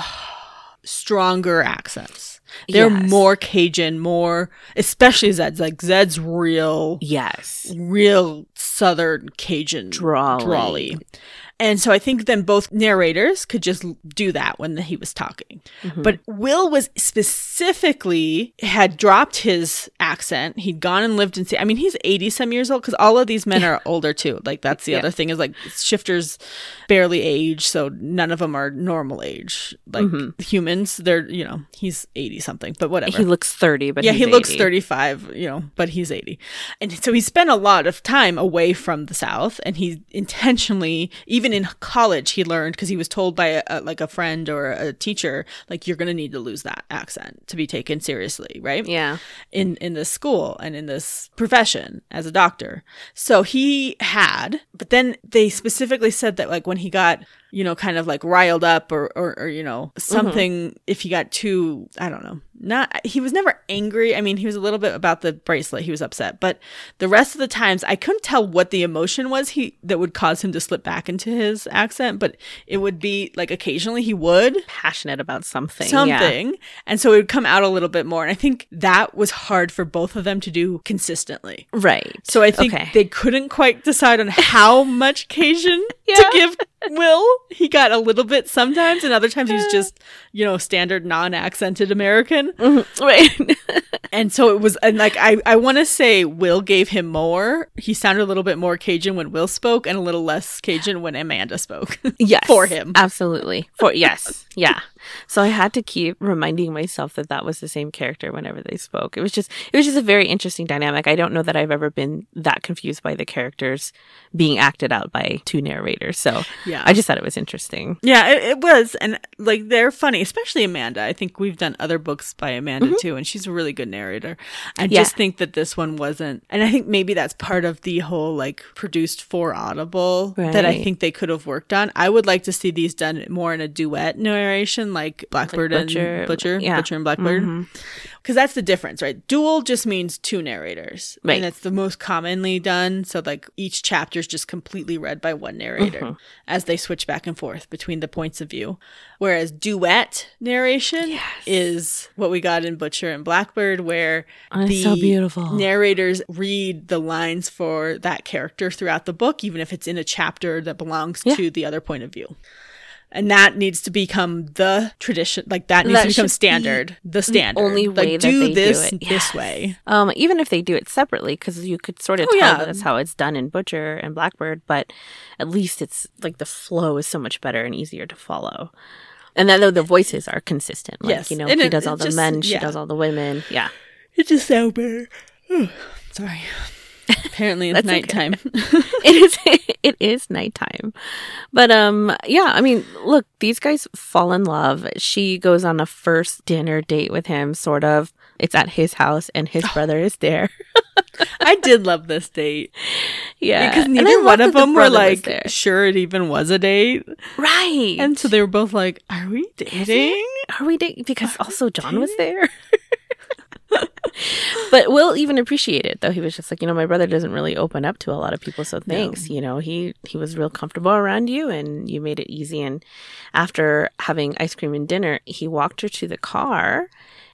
stronger accents. They're yes. more Cajun, more, especially Zed's. Like Zed's real, yes, real Southern Cajun drawly. drawly. And so I think then both narrators could just do that when he was talking. Mm-hmm. But Will was specifically, had dropped his accent. He'd gone and lived in, I mean, he's eighty some years old because all of these men are older too. Like that's the yeah. other thing is like shifters barely age. So none of them are normal age. Like mm-hmm. humans, they're, you know, he's eighty something, but whatever. He looks thirty, but yeah, he's he eighty. Looks thirty-five, you know, but he's eighty. And so he spent a lot of time away from the South, and he intentionally, even in college, he learned, because he was told by a, a, like a friend or a teacher, like, you're going to need to lose that accent to be taken seriously, right? Yeah. In in this school and in this profession as a doctor. So he had, but then they specifically said that like when he got, you know, kind of like riled up or, or, or you know, something, mm-hmm. if he got too, I don't know, not, he was never angry. I mean, he was a little bit about the bracelet. He was upset, but the rest of the times I couldn't tell what the emotion was he that would cause him to slip back into his accent, but it would be like occasionally he would. Passionate about something. Something. Yeah. And so it would come out a little bit more. And I think that was hard for both of them to do consistently. Right. So I think okay. they couldn't quite decide on how much Cajun yeah. to give Will. He got a little bit sometimes, and other times he's just, you know, standard non-accented American. Mm-hmm. Right. And so it was, and like, I, I want to say Will gave him more. He sounded a little bit more Cajun when Will spoke and a little less Cajun when Amanda spoke. Yes. For him. Absolutely. For, yes. Yeah. So I had to keep reminding myself that that was the same character whenever they spoke. It was just, it was just a very interesting dynamic. I don't know that I've ever been that confused by the characters being acted out by two narrators. So yeah, I just thought it was interesting. Yeah, it, it was. And like, they're funny, especially Amanda. I think we've done other books by Amanda mm-hmm. too, and she's a really good narrator. I yeah. just think that this one wasn't, and I think maybe that's part of the whole like produced for Audible right. that I think they could have worked on. I would like to see these done more in a duet narration, like Blackbird like Butcher, and Butcher, yeah. Butcher and Blackbird. Mm-hmm. Because that's the difference, right? Dual just means two narrators. Right. And it's the most commonly done. So, like, each chapter is just completely read by one narrator mm-hmm. as they switch back and forth between the points of view. Whereas duet narration yes. is what we got in Butcher and Blackbird, where oh, the so beautiful. narrators read the lines for that character throughout the book, even if it's in a chapter that belongs yeah. to the other point of view. And that needs to become the tradition. Like, that needs that to become standard. The standard. The only way like, that do they this do it. this yes. way. Um, even if they do it separately, because you could sort of oh, tell yeah. that's how it's done in Butcher and Blackbird, but at least it's, like, the flow is so much better and easier to follow. And then the voices are consistent. Like, yes. you know, and he it, does all the just, men, she yeah. does all the women. Yeah. It just sounds better. Sorry. Apparently it's nighttime. it is it is nighttime. But um yeah, I mean, look, these guys fall in love. She goes on a first dinner date with him, sort of. It's at his house and his brother is there. I did love this date. Yeah. Because neither one of them were like sure it even was a date. Right. And so they were both like, are we dating? Are we dating? Because are also John dating? was there. But Will even appreciated it, though. He was just like, you know, my brother doesn't really open up to a lot of people, so thanks. No. You know, he, he was real comfortable around you, and you made it easy. And after having ice cream and dinner, he walked her to the car,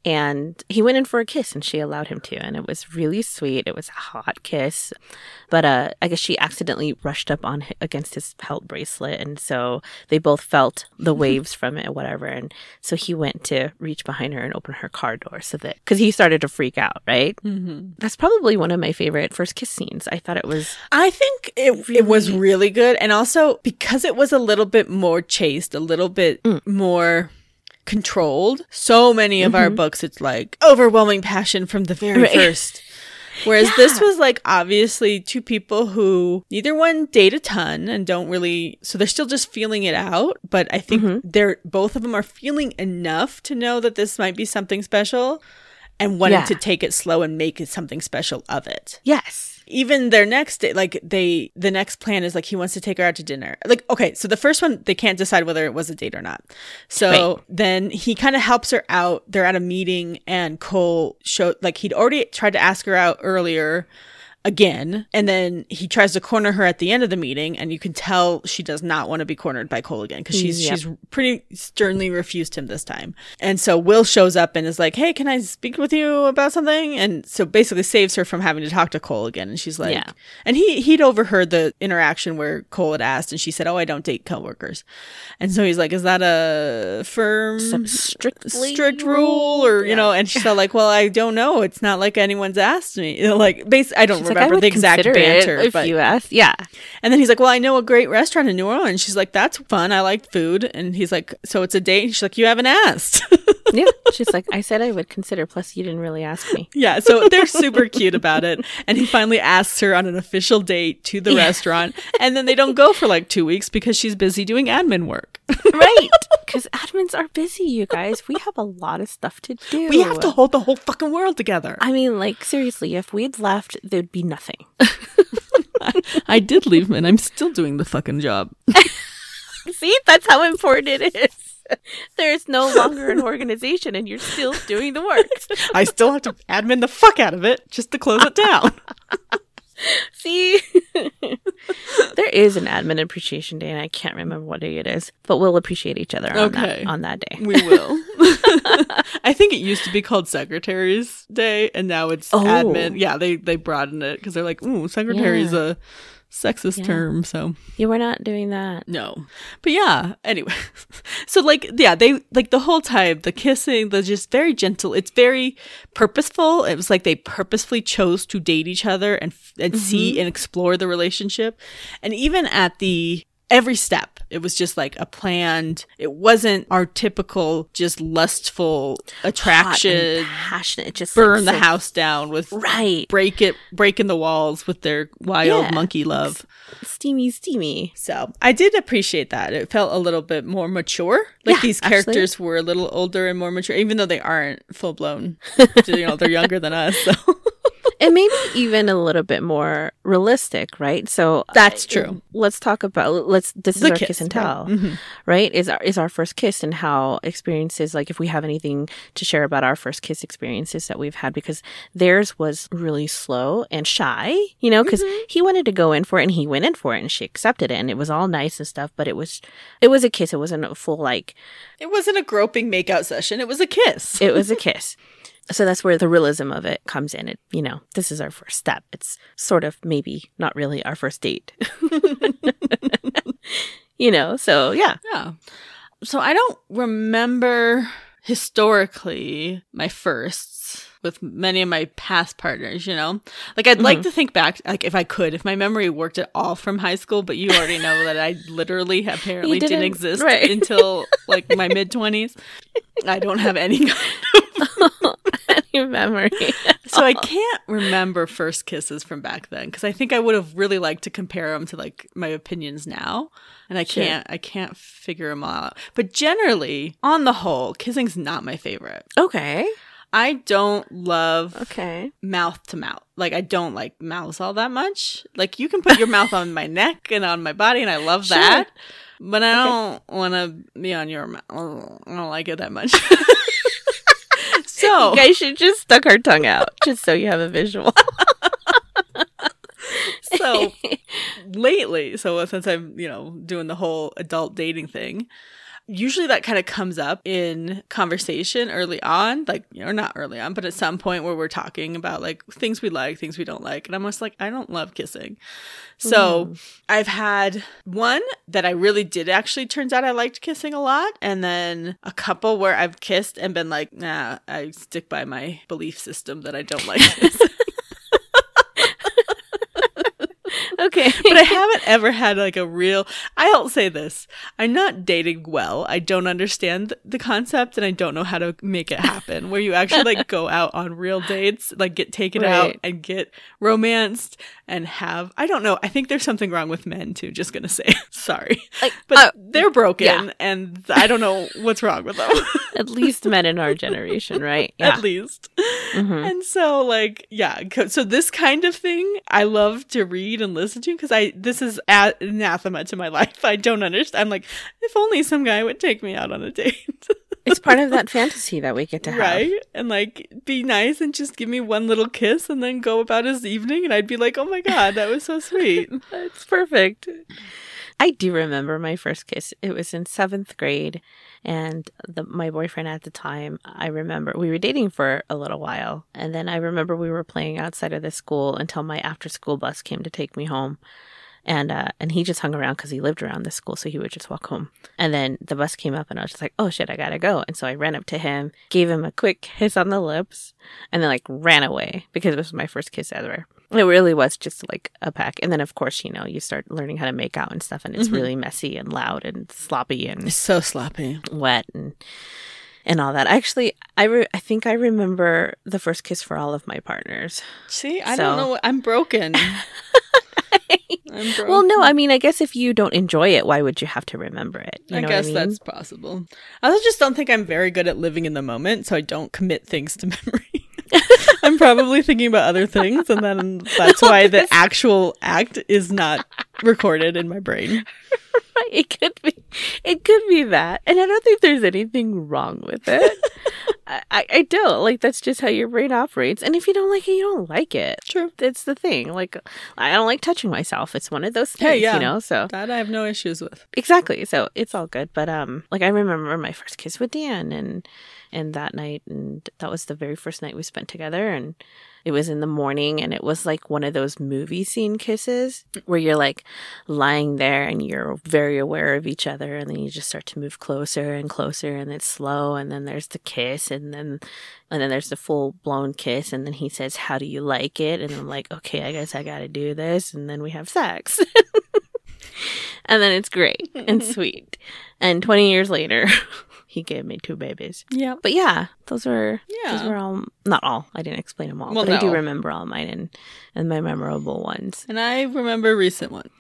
and he went in for a kiss, and she allowed him to. And it was really sweet. It was a hot kiss. But uh, I guess she accidentally rushed up on against his belt bracelet, and so they both felt the waves from it or whatever. And so he went to reach behind her and open her car door so that, because he started to freak out, right? Mm-hmm. That's probably one of my favorite first kiss scenes. I thought it was I think it really... it was really good. And also because it was a little bit more chaste, a little bit mm. more controlled. So many of mm-hmm. our books, it's like overwhelming passion from the very right. first. Whereas yeah. this was like obviously two people who neither one date a ton and don't really, so they're still just feeling it out. But I think mm-hmm. they're both of them are feeling enough to know that this might be something special and wanting yeah. to take it slow and make it something special of it. Yes. Even their next day, like they, the next plan is like he wants to take her out to dinner. Like, okay, so the first one, they can't decide whether it was a date or not. So right. then he kind of helps her out. They're at a meeting and Cole showed, like he'd already tried to ask her out earlier again. And then he tries to corner her at the end of the meeting. And you can tell she does not want to be cornered by Cole again because she's yep. she's pretty sternly refused him this time. And so Will shows up and is like, hey, can I speak with you about something? And so basically saves her from having to talk to Cole again. And she's like, yeah. and he, he'd overheard the interaction where Cole had asked and she said, oh, I don't date coworkers. And so he's like, is that a firm, Some strictly strict rule? Or, you yeah. know, and she's all like, well, I don't know. It's not like anyone's asked me. You know, like, basically, I don't she's remember like, the exact banter. If but you ask, yeah. And then he's like, well, I know a great restaurant in New Orleans. She's like, that's fun. I like food. And he's like, so it's a date? And she's like, you haven't asked. Yeah. She's like, I said I would consider. Plus, you didn't really ask me. Yeah. So they're super cute about it. And he finally asks her on an official date to the yeah. restaurant. And then they don't go for like two weeks because she's busy doing admin work. Right. Because admins are busy, you guys. We have a lot of stuff to do. We have to hold the whole fucking world together. I mean, like, seriously, if we'd left, there'd be nothing. I, I did leave and I'm still doing the fucking job. See, that's how important it is. There's no longer an organization and you're still doing the work. I still have to admin the fuck out of it just to close it down. See, there is an admin appreciation day and I can't remember what day it is, but we'll appreciate each other on, okay. that, on that day. We will. I think it used to be called Secretary's Day and now it's oh. admin. Yeah, they, they broadened it because they're like, ooh, Secretary's yeah. a sexist Yeah. term. So You were not doing that. no, but yeah. Anyway, so like yeah, they like the whole time the kissing, the just very gentle. It's very purposeful. It was like they purposefully chose to date each other and and Mm-hmm. see and explore the relationship, and even at the every step, it was just like a planned. It wasn't our typical just lustful attraction. Hot and passionate. Just Burn like, the so- house down with Right. break it, breaking the walls with their wild Yeah. monkey love. Steamy, steamy. So I did appreciate that. It felt a little bit more mature. Like Yeah, these absolutely. characters were a little older and more mature, even though they aren't full blown. You know, they're younger than us. So And maybe even a little bit more realistic, right? So That's uh, true. Let's talk about let's. This is The our kiss, kiss and right. tell, Mhm. right? Is our is our first kiss and how experiences, like if we have anything to share about our first kiss experiences that we've had, because theirs was really slow and shy, you know, because Mm-hmm. he wanted to go in for it and he went in for it and she accepted it and it was all nice and stuff, but it was it was a kiss. It wasn't a full like it wasn't a groping makeout session. It was a kiss. it was a kiss. So that's where the realism of it comes in. It, you know, this is our first step. It's sort of maybe not really our first date. You know, so yeah. Yeah. So I don't remember historically my firsts with many of my past partners, you know? Like I'd like to think back, like if I could, if my memory worked at all from high school, but you already know that I literally apparently You didn't, didn't- exist right. until like my mid twenties. I don't have any kind Any memory. So I can't remember first kisses from back then because I think I would have really liked to compare them to like my opinions now, and I Sure. can't. I can't figure them all out. But generally, on the whole, kissing's not my favorite. Okay. I don't love Okay. mouth to mouth. Like I don't like mouths all that much. Like you can put your mouth on my neck and on my body, and I love Sure. that. But I don't want to be on your mouth. I don't like it that much. So You guys should just stuck our tongue out just so you have a visual. so lately, so since I'm, you know, doing the whole adult dating thing, usually that kind of comes up in conversation early on, like, you know, not early on, but at some point where we're talking about like things we like, things we don't like. And I'm just like, I don't love kissing. So I've had one that I really did actually, turns out I liked kissing a lot. And then a couple where I've kissed and been like, nah, I stick by my belief system that I don't like kissing. Okay. But I haven't ever had like a real, I'll say this, I'm not dating well. I don't understand the concept and I don't know how to make it happen where you actually like go out on real dates, like get taken out Right. and get romanced and have, I don't know. I think there's something wrong with men too, just going to say, sorry, Like, but uh, they're broken yeah. and I don't know what's wrong with them. At least men in our generation, right? Yeah. At least. Mhm. And so like, yeah. co- So this kind of thing I love to read and listen to because I, this is a- anathema to my life. I don't understand. I'm like, if only some guy would take me out on a date. It's part of that fantasy that we get to have. Right? And like be nice and just give me one little kiss and then go about his evening. And I'd be like, oh my God, that was so sweet. It's perfect. I do remember my first kiss. It was in seventh grade, and the, my boyfriend at the time, I remember we were dating for a little while, and then I remember we were playing outside of the school until my after-school bus came to take me home. And uh, and he just hung around because he lived around the school, so he would just walk home. And then the bus came up, and I was just like, "Oh shit, I gotta go!" And so I ran up to him, gave him a quick kiss on the lips, and then like ran away because it was my first kiss ever. It really was just like a peck. And then of course, you know, you start learning how to make out and stuff, and it's Mhm. really messy and loud and sloppy and So sloppy. wet and and all that. Actually, I re- I think I remember the first kiss for all of my partners. See, I So- don't know. What, I'm broken. I'm broken. Well, no, I mean, I guess if you don't enjoy it, why would you have to remember it? You I know guess what I mean? that's possible. I also just don't think I'm very good at living in the moment, so I don't commit things to memory. I'm probably thinking about other things, and then that's why the actual act is not recorded in my brain. It could be, it could be that, and I don't think there's anything wrong with it. I, I, I don't like that's just how your brain operates, and if you don't like it, you don't like it. True. That's the thing. Like, I don't like touching myself. It's one of those things, Hey, yeah. you know. So That I have no issues with. exactly. So it's all good. But um, like I remember my first kiss with Dan, and and that night, and that was the very first night we spent together, and it was in the morning, and it was like one of those movie scene kisses where you're like lying there and you're very aware of each other, and then you just start to move closer and closer, and it's slow, and then there's the kiss, and then and then there's the full blown kiss, and then he says, "How do you like it?" And I'm like, okay, I guess I gotta do this, and then we have sex. And then it's great and sweet. And twenty years later, he gave me two babies. Yeah. But yeah, those were Yeah. those were all, not all. I didn't explain them all, Well, but I do no. remember all mine and, and my memorable ones. And I remember recent ones.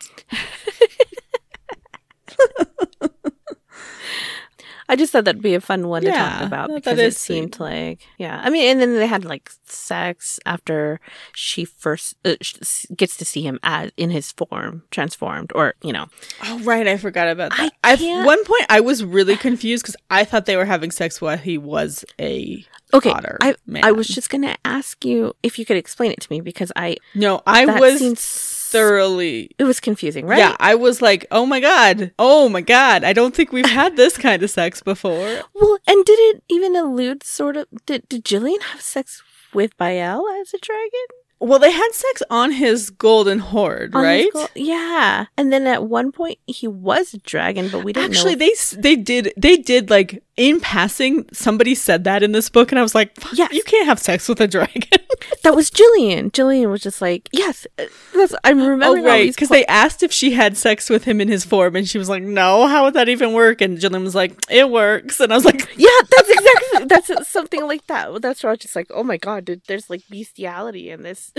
I just thought that'd be a fun one to Yeah, talk about that- because that it is seemed sweet. like, yeah. I mean, and then they had like sex after she first uh, sh- gets to see him as in his form, transformed, or, you know. Oh, right. I forgot about that. I At can't- one point, I was really confused because I thought they were having sex while he was a Okay, otter I, man. I was just going to ask you if you could explain it to me because I, No, I that was seems- thoroughly... it was confusing, right? Yeah, I was like, oh my god. Oh my god. I don't think we've had this kind of sex before. Well, and did it even allude sort of, did, did Jillian have sex with Bael as a dragon? Well, they had sex on his golden horde, On his right? go- yeah. And then at one point he was a dragon, but we didn't Actually, know. they s- they did they did like in passing. Somebody said that in this book, and I was like, "Fuck, Yes. you can't have sex with a dragon." That was Jillian. Jillian was just like, yes. uh, That's, I'm remembering Oh, all right, these because po- they asked if she had sex with him in his form, and she was like, "No, how would that even work?" And Jillian was like, "It works," and I was like, Yeah, that's exactly, that's something like that. That's where I was just like, oh my god, dude, there's like bestiality in this.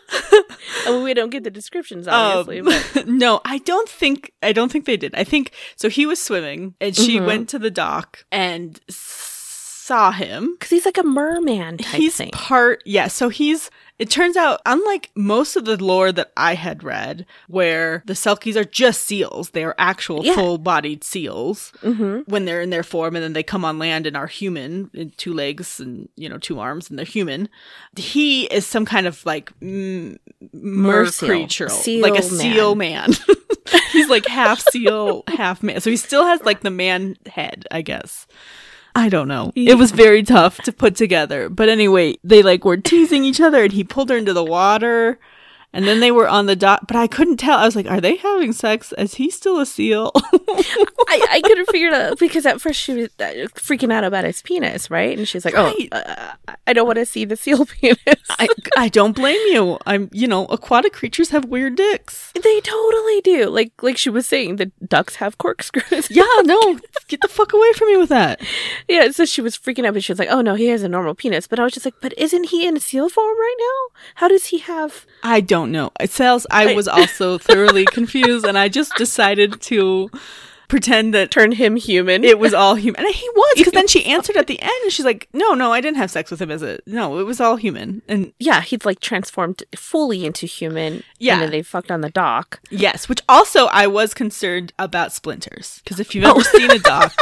I mean, we don't get the descriptions, obviously, Um, but no, I don't think I don't think they did. I think so. He was swimming, and she Mhm. went to the dock and saw him. because he's like a merman type He's thing. part, yeah. So he's. It turns out, unlike most of the lore that I had read, where the Selkies are just seals, they are actual Yeah. full-bodied seals Mm-hmm. when they're in their form, and then they come on land and are human, in two legs and you know two arms, and they're human. He is some kind of like mm, mer Merseal. creature, Seal like a man. seal man. He's like half seal, half man. So he still has like the man head, I guess. I don't know. It was very tough to put together. But anyway, they like were teasing each other, and he pulled her into the water, and then they were on the dock. But I couldn't tell. I was like, are they having sex? Is he still a seal? I, I couldn't figure it out because at first she was uh, freaking out about his penis, right? And she's like, Right. oh, uh, I don't want to see the seal penis. I, I don't blame you. I'm, you know, aquatic creatures have weird dicks. They totally do. Like like she was saying, the ducks have corkscrews. Yeah, no, get the fuck away from me with that. Yeah, so she was freaking out, but she was like, oh no, he has a normal penis. But I was just like, but isn't he in seal form right now? How does he have... I don't know. It sounds, I was also thoroughly confused, and I just decided to pretend that Turn him human? it was all human. And he was, because then she answered at the end, and she's like, no, no, I didn't have sex with him as a, no, it was all human. And Yeah, he'd like transformed fully into human. Yeah. And then they fucked on the dock. yes, which also I was concerned about splinters, because if you've ever seen a dock,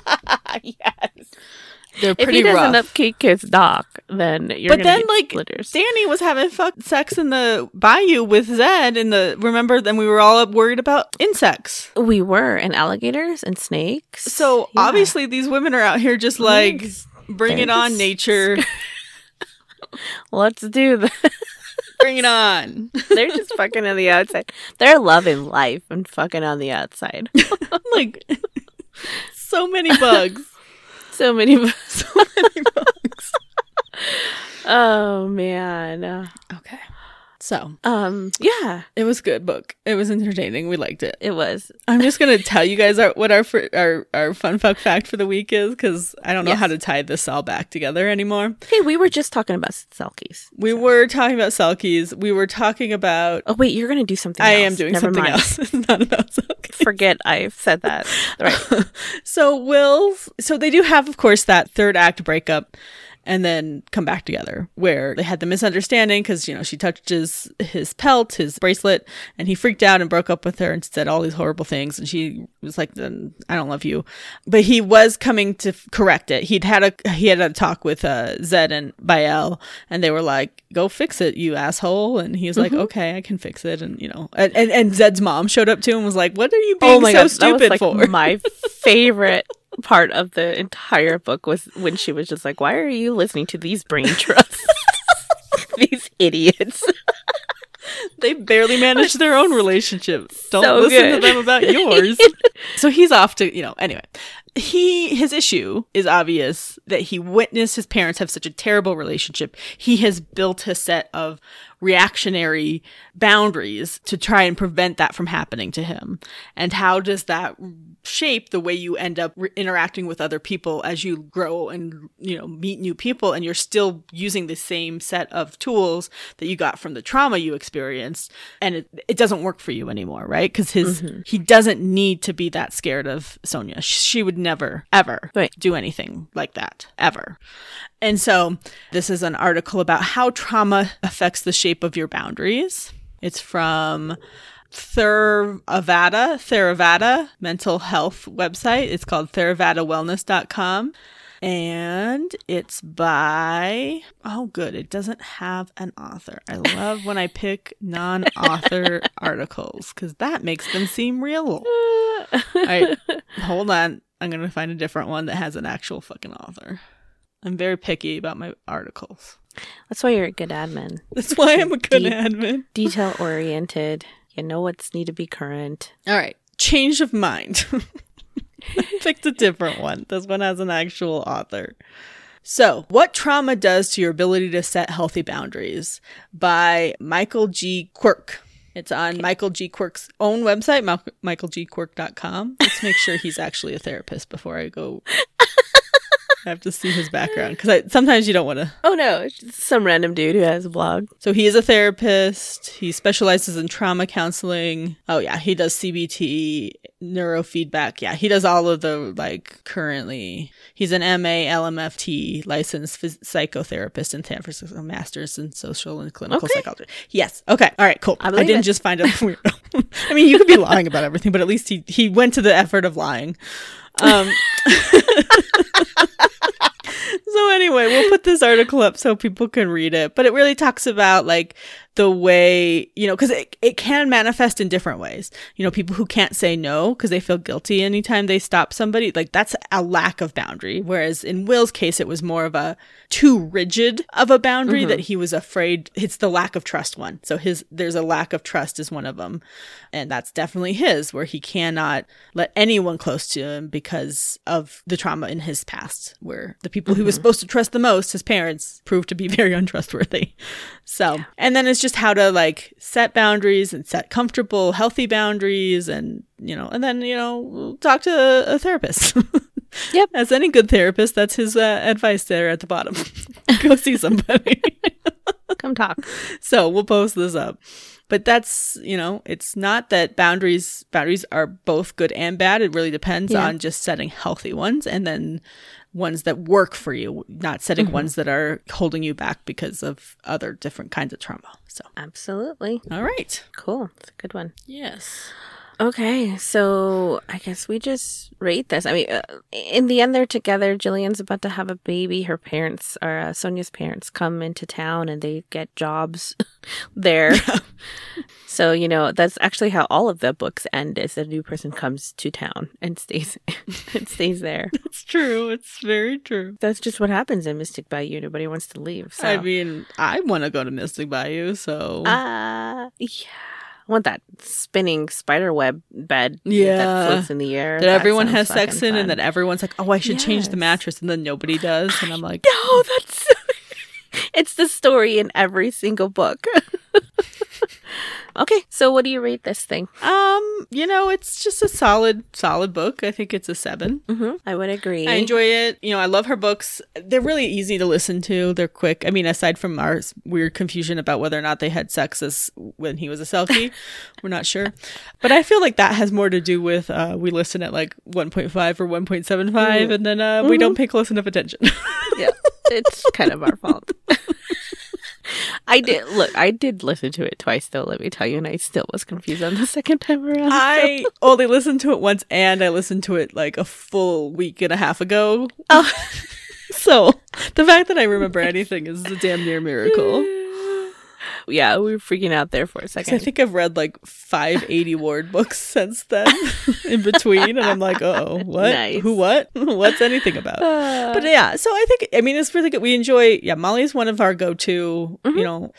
Yes. they're If pretty he doesn't rough. upkick his dock, then you're But gonna then, get like, splitters. Danny was having fuck sex in the bayou with Zed in the, remember, then we were all worried about insects. We were, and alligators and snakes. So Yeah. obviously these women are out here just like, Yes. bring They're it on, just- nature. Let's do that. Bring it on. They're just fucking on the outside. They're loving life and fucking on the outside. Like, so many bugs. So many. So many bugs. Oh man. Uh, Okay. So, Um. Yeah. it was a good book. It was entertaining. We liked it. It was. I'm just going to tell you guys our, what our, fir- our our fun fuck fact for the week is, because I don't know Yes. how to tie this all back together anymore. Hey, we were just talking about Selkies. We were talking about Selkies. We were talking about... Oh wait, you're gonna do something. I else. am doing Never something mind. else. It's not about Selkies. Forget I said that. Right. So Will's, so they do have, of course, that third act breakup, and then come back together, where they had the misunderstanding because, you know, she touches his pelt, his bracelet, and he freaked out and broke up with her and said all these horrible things. And she was like, "Then I don't love you." But he was coming to f- correct it. He'd had a he had a talk with uh, Zed and Bael, and they were like, "Go fix it, you asshole." And he was like, "Okay, I can fix it." And you know, and, and and Zed's mom showed up too and was like, "What are you being Oh my so god, stupid that was like for?" my favorite part of the entire book was when she was just like, why are you listening to these brain trusts? These idiots. They barely manage their own relationship. Don't So listen good. to them about yours. So he's off to, you know, anyway. He, his issue is obvious that he witnessed his parents have such a terrible relationship. He has built a set of reactionary boundaries to try and prevent that from happening to him. And how does that shape the way you end up re- interacting with other people as you grow and, you know, meet new people, and you're still using the same set of tools that you got from the trauma you experienced, and it, it doesn't work for you anymore, right? Because his Mm-hmm. he doesn't need to be that scared of Sonia. She would never, ever Right. do anything like that, ever. And so this is an article about how trauma affects the shape of your boundaries. It's from Theravada, Theravada mental health website. It's called theravada wellness dot com. And it's by, oh good, it doesn't have an author. I love when I pick non-author articles because that makes them seem real. All right, hold on. I'm going to find a different one that has an actual fucking author. I'm very picky about my articles. That's why you're a good admin. That's why I'm a good Deep. admin. Detail oriented. You know what's need to be current. All right. Change of mind. I picked a different one. This one has an actual author. So, What Trauma Does to Your Ability to Set Healthy Boundaries by Michael G. Quirk. It's on okay. Michael G. Quirk's own website, ma- michael g quirk dot com. Let's make sure he's actually a therapist before I go. I have to see his background because sometimes you don't want to. Oh no, it's just some random dude who has a blog. So he is a therapist. He specializes in trauma counseling. Oh yeah, he does C B T, neurofeedback. Yeah, he does all of the like currently. He's an M A L M F T licensed phys- psychotherapist in San Francisco, master's in social and clinical okay. psychology. Yes. Okay. All right. Cool. I, I didn't it. just find a weirdo. I mean, you could be lying about everything, but at least he he went to the effort of lying. Um, so anyway, we'll put this article up so people can read it, but it really talks about like the way, you know, because it, it can manifest in different ways. You know, people who can't say no because they feel guilty anytime they stop somebody, like that's a lack of boundary. Whereas in Will's case, it was more of a too rigid of a boundary mm-hmm. that he was afraid. It's the lack of trust one. So his, there's a lack of trust is one of them. And that's definitely his, where he cannot let anyone close to him because of the trauma in his past, where the people mm-hmm. he was supposed to trust the most, his parents, proved to be very untrustworthy. So, and then it's just how to like set boundaries and set comfortable, healthy boundaries, and, you know, and then, you know, talk to a, a therapist. Yep. As any good therapist, that's his uh, advice there at the bottom. Go see somebody. Come talk. So we'll post this up. But that's, you know, it's not that boundaries, boundaries are both good and bad. It really depends yeah. on just setting healthy ones and then ones that work for you, not setting mm-hmm. ones that are holding you back because of other different kinds of trauma. So absolutely. All right. Cool. It's a good one. Yes. Okay, so I guess we just rate this. I mean, uh, in the end, they're together. Jillian's about to have a baby. Her parents, or uh, Sonia's parents, come into town and they get jobs there. So, you know, that's actually how all of the books end, is a new person comes to town and stays and stays there. It's true. It's very true. That's just what happens in Mystic Bayou. Nobody wants to leave. So. I mean, I want to go to Mystic Bayou, so... Uh, yeah. I want that spinning spider web bed yeah. that floats in the air. That, that everyone has sex in fun. And that everyone's like, oh, I should yes. change the mattress. And then nobody does. And I'm like... No, that's... So... It's the story in every single book. Okay, so what do you rate this thing? Um, you know, it's just a solid, solid book. I think it's a seven. Mm-hmm. I would agree. I enjoy it. You know, I love her books. They're really easy to listen to. They're quick. I mean, aside from our weird confusion about whether or not they had sex as when he was a Selkie, we're not sure. But I feel like that has more to do with uh, we listen at like one point five or one point seven five, mm-hmm. and then uh, mm-hmm. we don't pay close enough attention. Yeah, it's kind of our fault. I did look. I did listen to it twice, though. Let me tell you, and I still was confused on the second time around. I only listened to it once, and I listened to it like a full week and a half ago. Oh. So the fact that I remember anything is a damn near miracle. Yeah, we were freaking out there for a 'Cause second. I think I've read like five eighty Ward books since then in between. And I'm like, oh, what? Nice. Who, what? What's anything about? Uh, But yeah, so I think, I mean, it's really good. We enjoy, yeah, Molly's one of our go-to, Mhm. you know,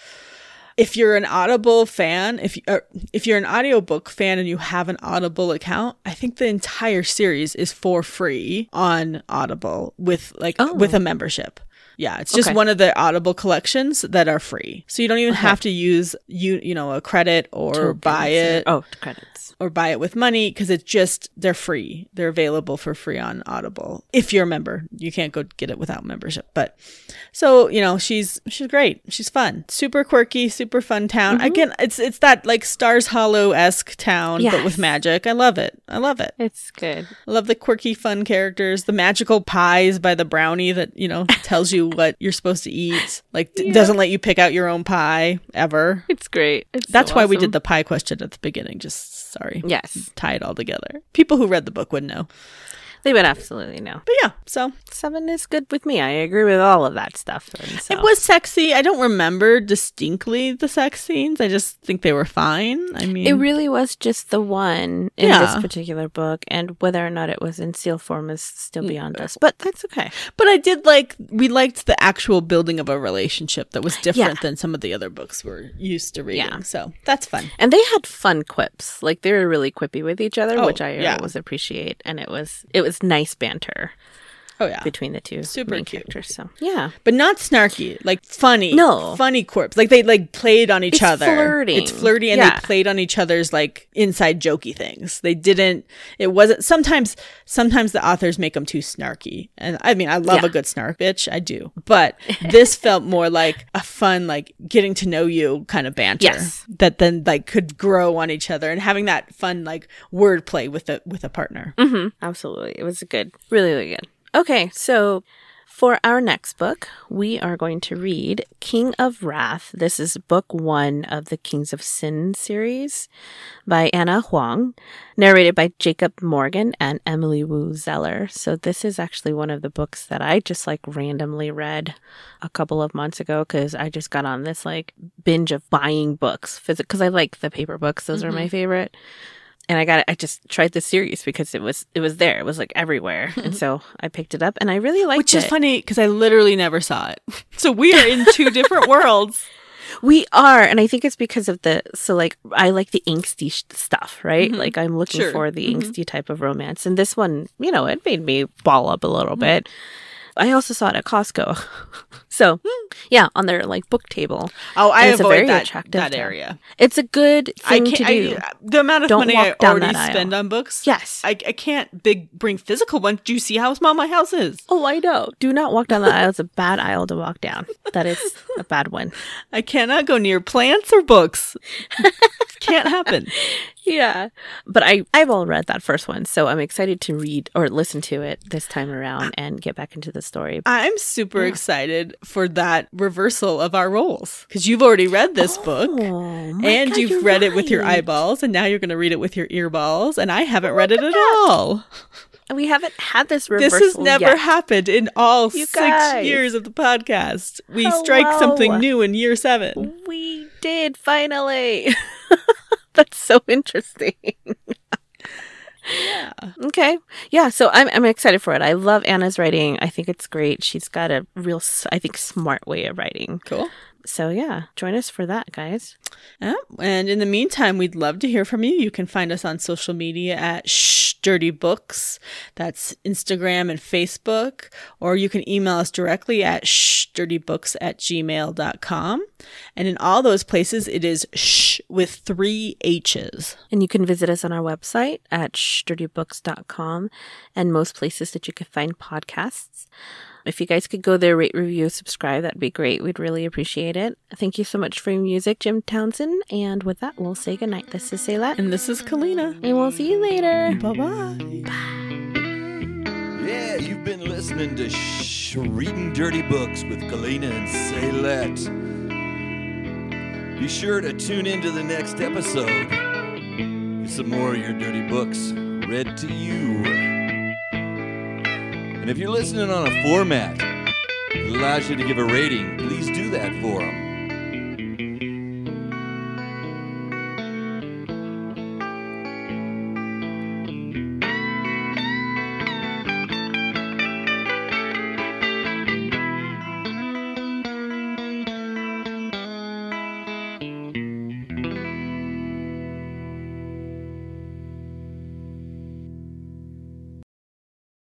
if you're an Audible fan, if, or if you're an audiobook fan and you have an Audible account, I think the entire series is for free on Audible with like, Oh. with a membership. Yeah, it's just Okay. one of the Audible collections that are free. So you don't even Okay. have to use you you know a credit or tokens buy or- it Oh, credits. or buy it with money because it's just they're free. They're available for free on Audible if you're a member. You can't go get it without membership. But so you know she's she's great. She's fun, super quirky, super fun town. Mhm. Again, it's it's that like Stars Hollow esque town but with Yes. magic. I love it. I love it. It's good. I love the quirky, fun characters, the magical pies by the brownie that, you know, tells you what you're supposed to eat. Like, d- Yeah. doesn't let you pick out your own pie ever. It's great. It's That's so why we awesome. did the pie question at the beginning. Just sorry. Yes. Tie it all together. People who read the book would know. They would absolutely know. But yeah, so Seven is good with me. I agree with all of that stuff. And so. it was sexy. I don't remember distinctly the sex scenes. I just think they were fine. I mean, It really was just the one in Yeah. this particular book, and whether or not it was in seal form is still beyond us. But that's okay. but I did like, we liked the actual building of a relationship that was different Yeah. than some of the other books we're used to reading. Yeah. So that's fun. And they had fun quips. Like they were really quippy with each other, Oh, which I yeah. always appreciate. And it was it was nice banter Oh, yeah. between the two Super main cute. characters. So yeah. But not snarky, like funny. No. Funny quirks. Like they like played on each It's other. flirting. It's flirty and Yeah. they played on each other's like inside jokey things. They didn't, it wasn't, sometimes, sometimes the authors make them too snarky. And I mean, I love Yeah. a good snark bitch. I do. But this felt more like a fun, like getting to know you kind of banter. Yes. That then like could grow on each other and having that fun like wordplay with a, with a partner. Mm-hmm. Absolutely. It was good. Really, really good. Okay, so for our next book, we are going to read King of Wrath. This is book one of the Kings of Sin series by Anna Huang, narrated by Jacob Morgan and Emily Wu Zeller. So this is actually one of the books that I just like randomly read a couple of months ago because I just got on this like binge of buying books because I like the paper books. Those Mm-hmm. are my favorite. And I got it. I just tried the series because it was it was there. It was like everywhere, and so I picked it up, and I really liked Which it. is funny because I literally never saw it. So we are in two different worlds. We are, and I think it's because of the so like I like the angsty sh- stuff, right? Mhm. Like I'm looking Sure. for the Mhm. angsty type of romance, and this one, you know, it made me ball up a little bit. I also saw it at Costco, so yeah, on their like book table. Oh, I And it's a avoid very that, attractive that town. area. It's a good I thing can't. to do. I, the amount of Don't money walk I down already that aisle. spend on books. Yes. I, I can't big bring physical ones. Do you see how small my house is? Oh, I know. Do not walk down that aisle. It's a bad aisle to walk down. That is a bad one. I cannot go near plants or books. Can't happen. Yeah. But I, I've all read that first one, so I'm excited to read or listen to it this time around and get back into the story. I'm super Yeah. excited for that reversal of our roles because you've already read this book. Oh, my And God, you've you're read it with your right. eyeballs, and now you're going to read it with your earballs, and I haven't read it at all. We haven't had this reversal This has never yet. happened in all You six guys. years of the podcast. We strike Hello. something new in year seven. We did, finally. That's so interesting. Yeah. Okay. Yeah, so I'm I'm excited for it. I love Anna's writing. I think it's great. She's got a real, s- I think, smart way of writing. Cool. So yeah, join us for that, guys. Yeah. And in the meantime, we'd love to hear from you. You can find us on social media at Shh Dirty Books. That's Instagram and Facebook. Or you can email us directly at shdirtybooks at gmail dot com. And in all those places, it is shh with three H's. And you can visit us on our website at shh dirty books dot com and most places that you could find podcasts. If you guys could go there, rate, review, subscribe, that'd be great. We'd really appreciate it. Thank you so much for your music, Jim Townsend. And with that, we'll say goodnight. This is Sayla. And this is Kalina. And we'll see you later. Bye-bye. Yeah, you've been listening to Shh Reading Dirty Books with Kalina and Saylette. Be sure to tune into the next episode. Get some more of your dirty books read to you. And if you're listening on a format that allows you to give a rating, please do that for them.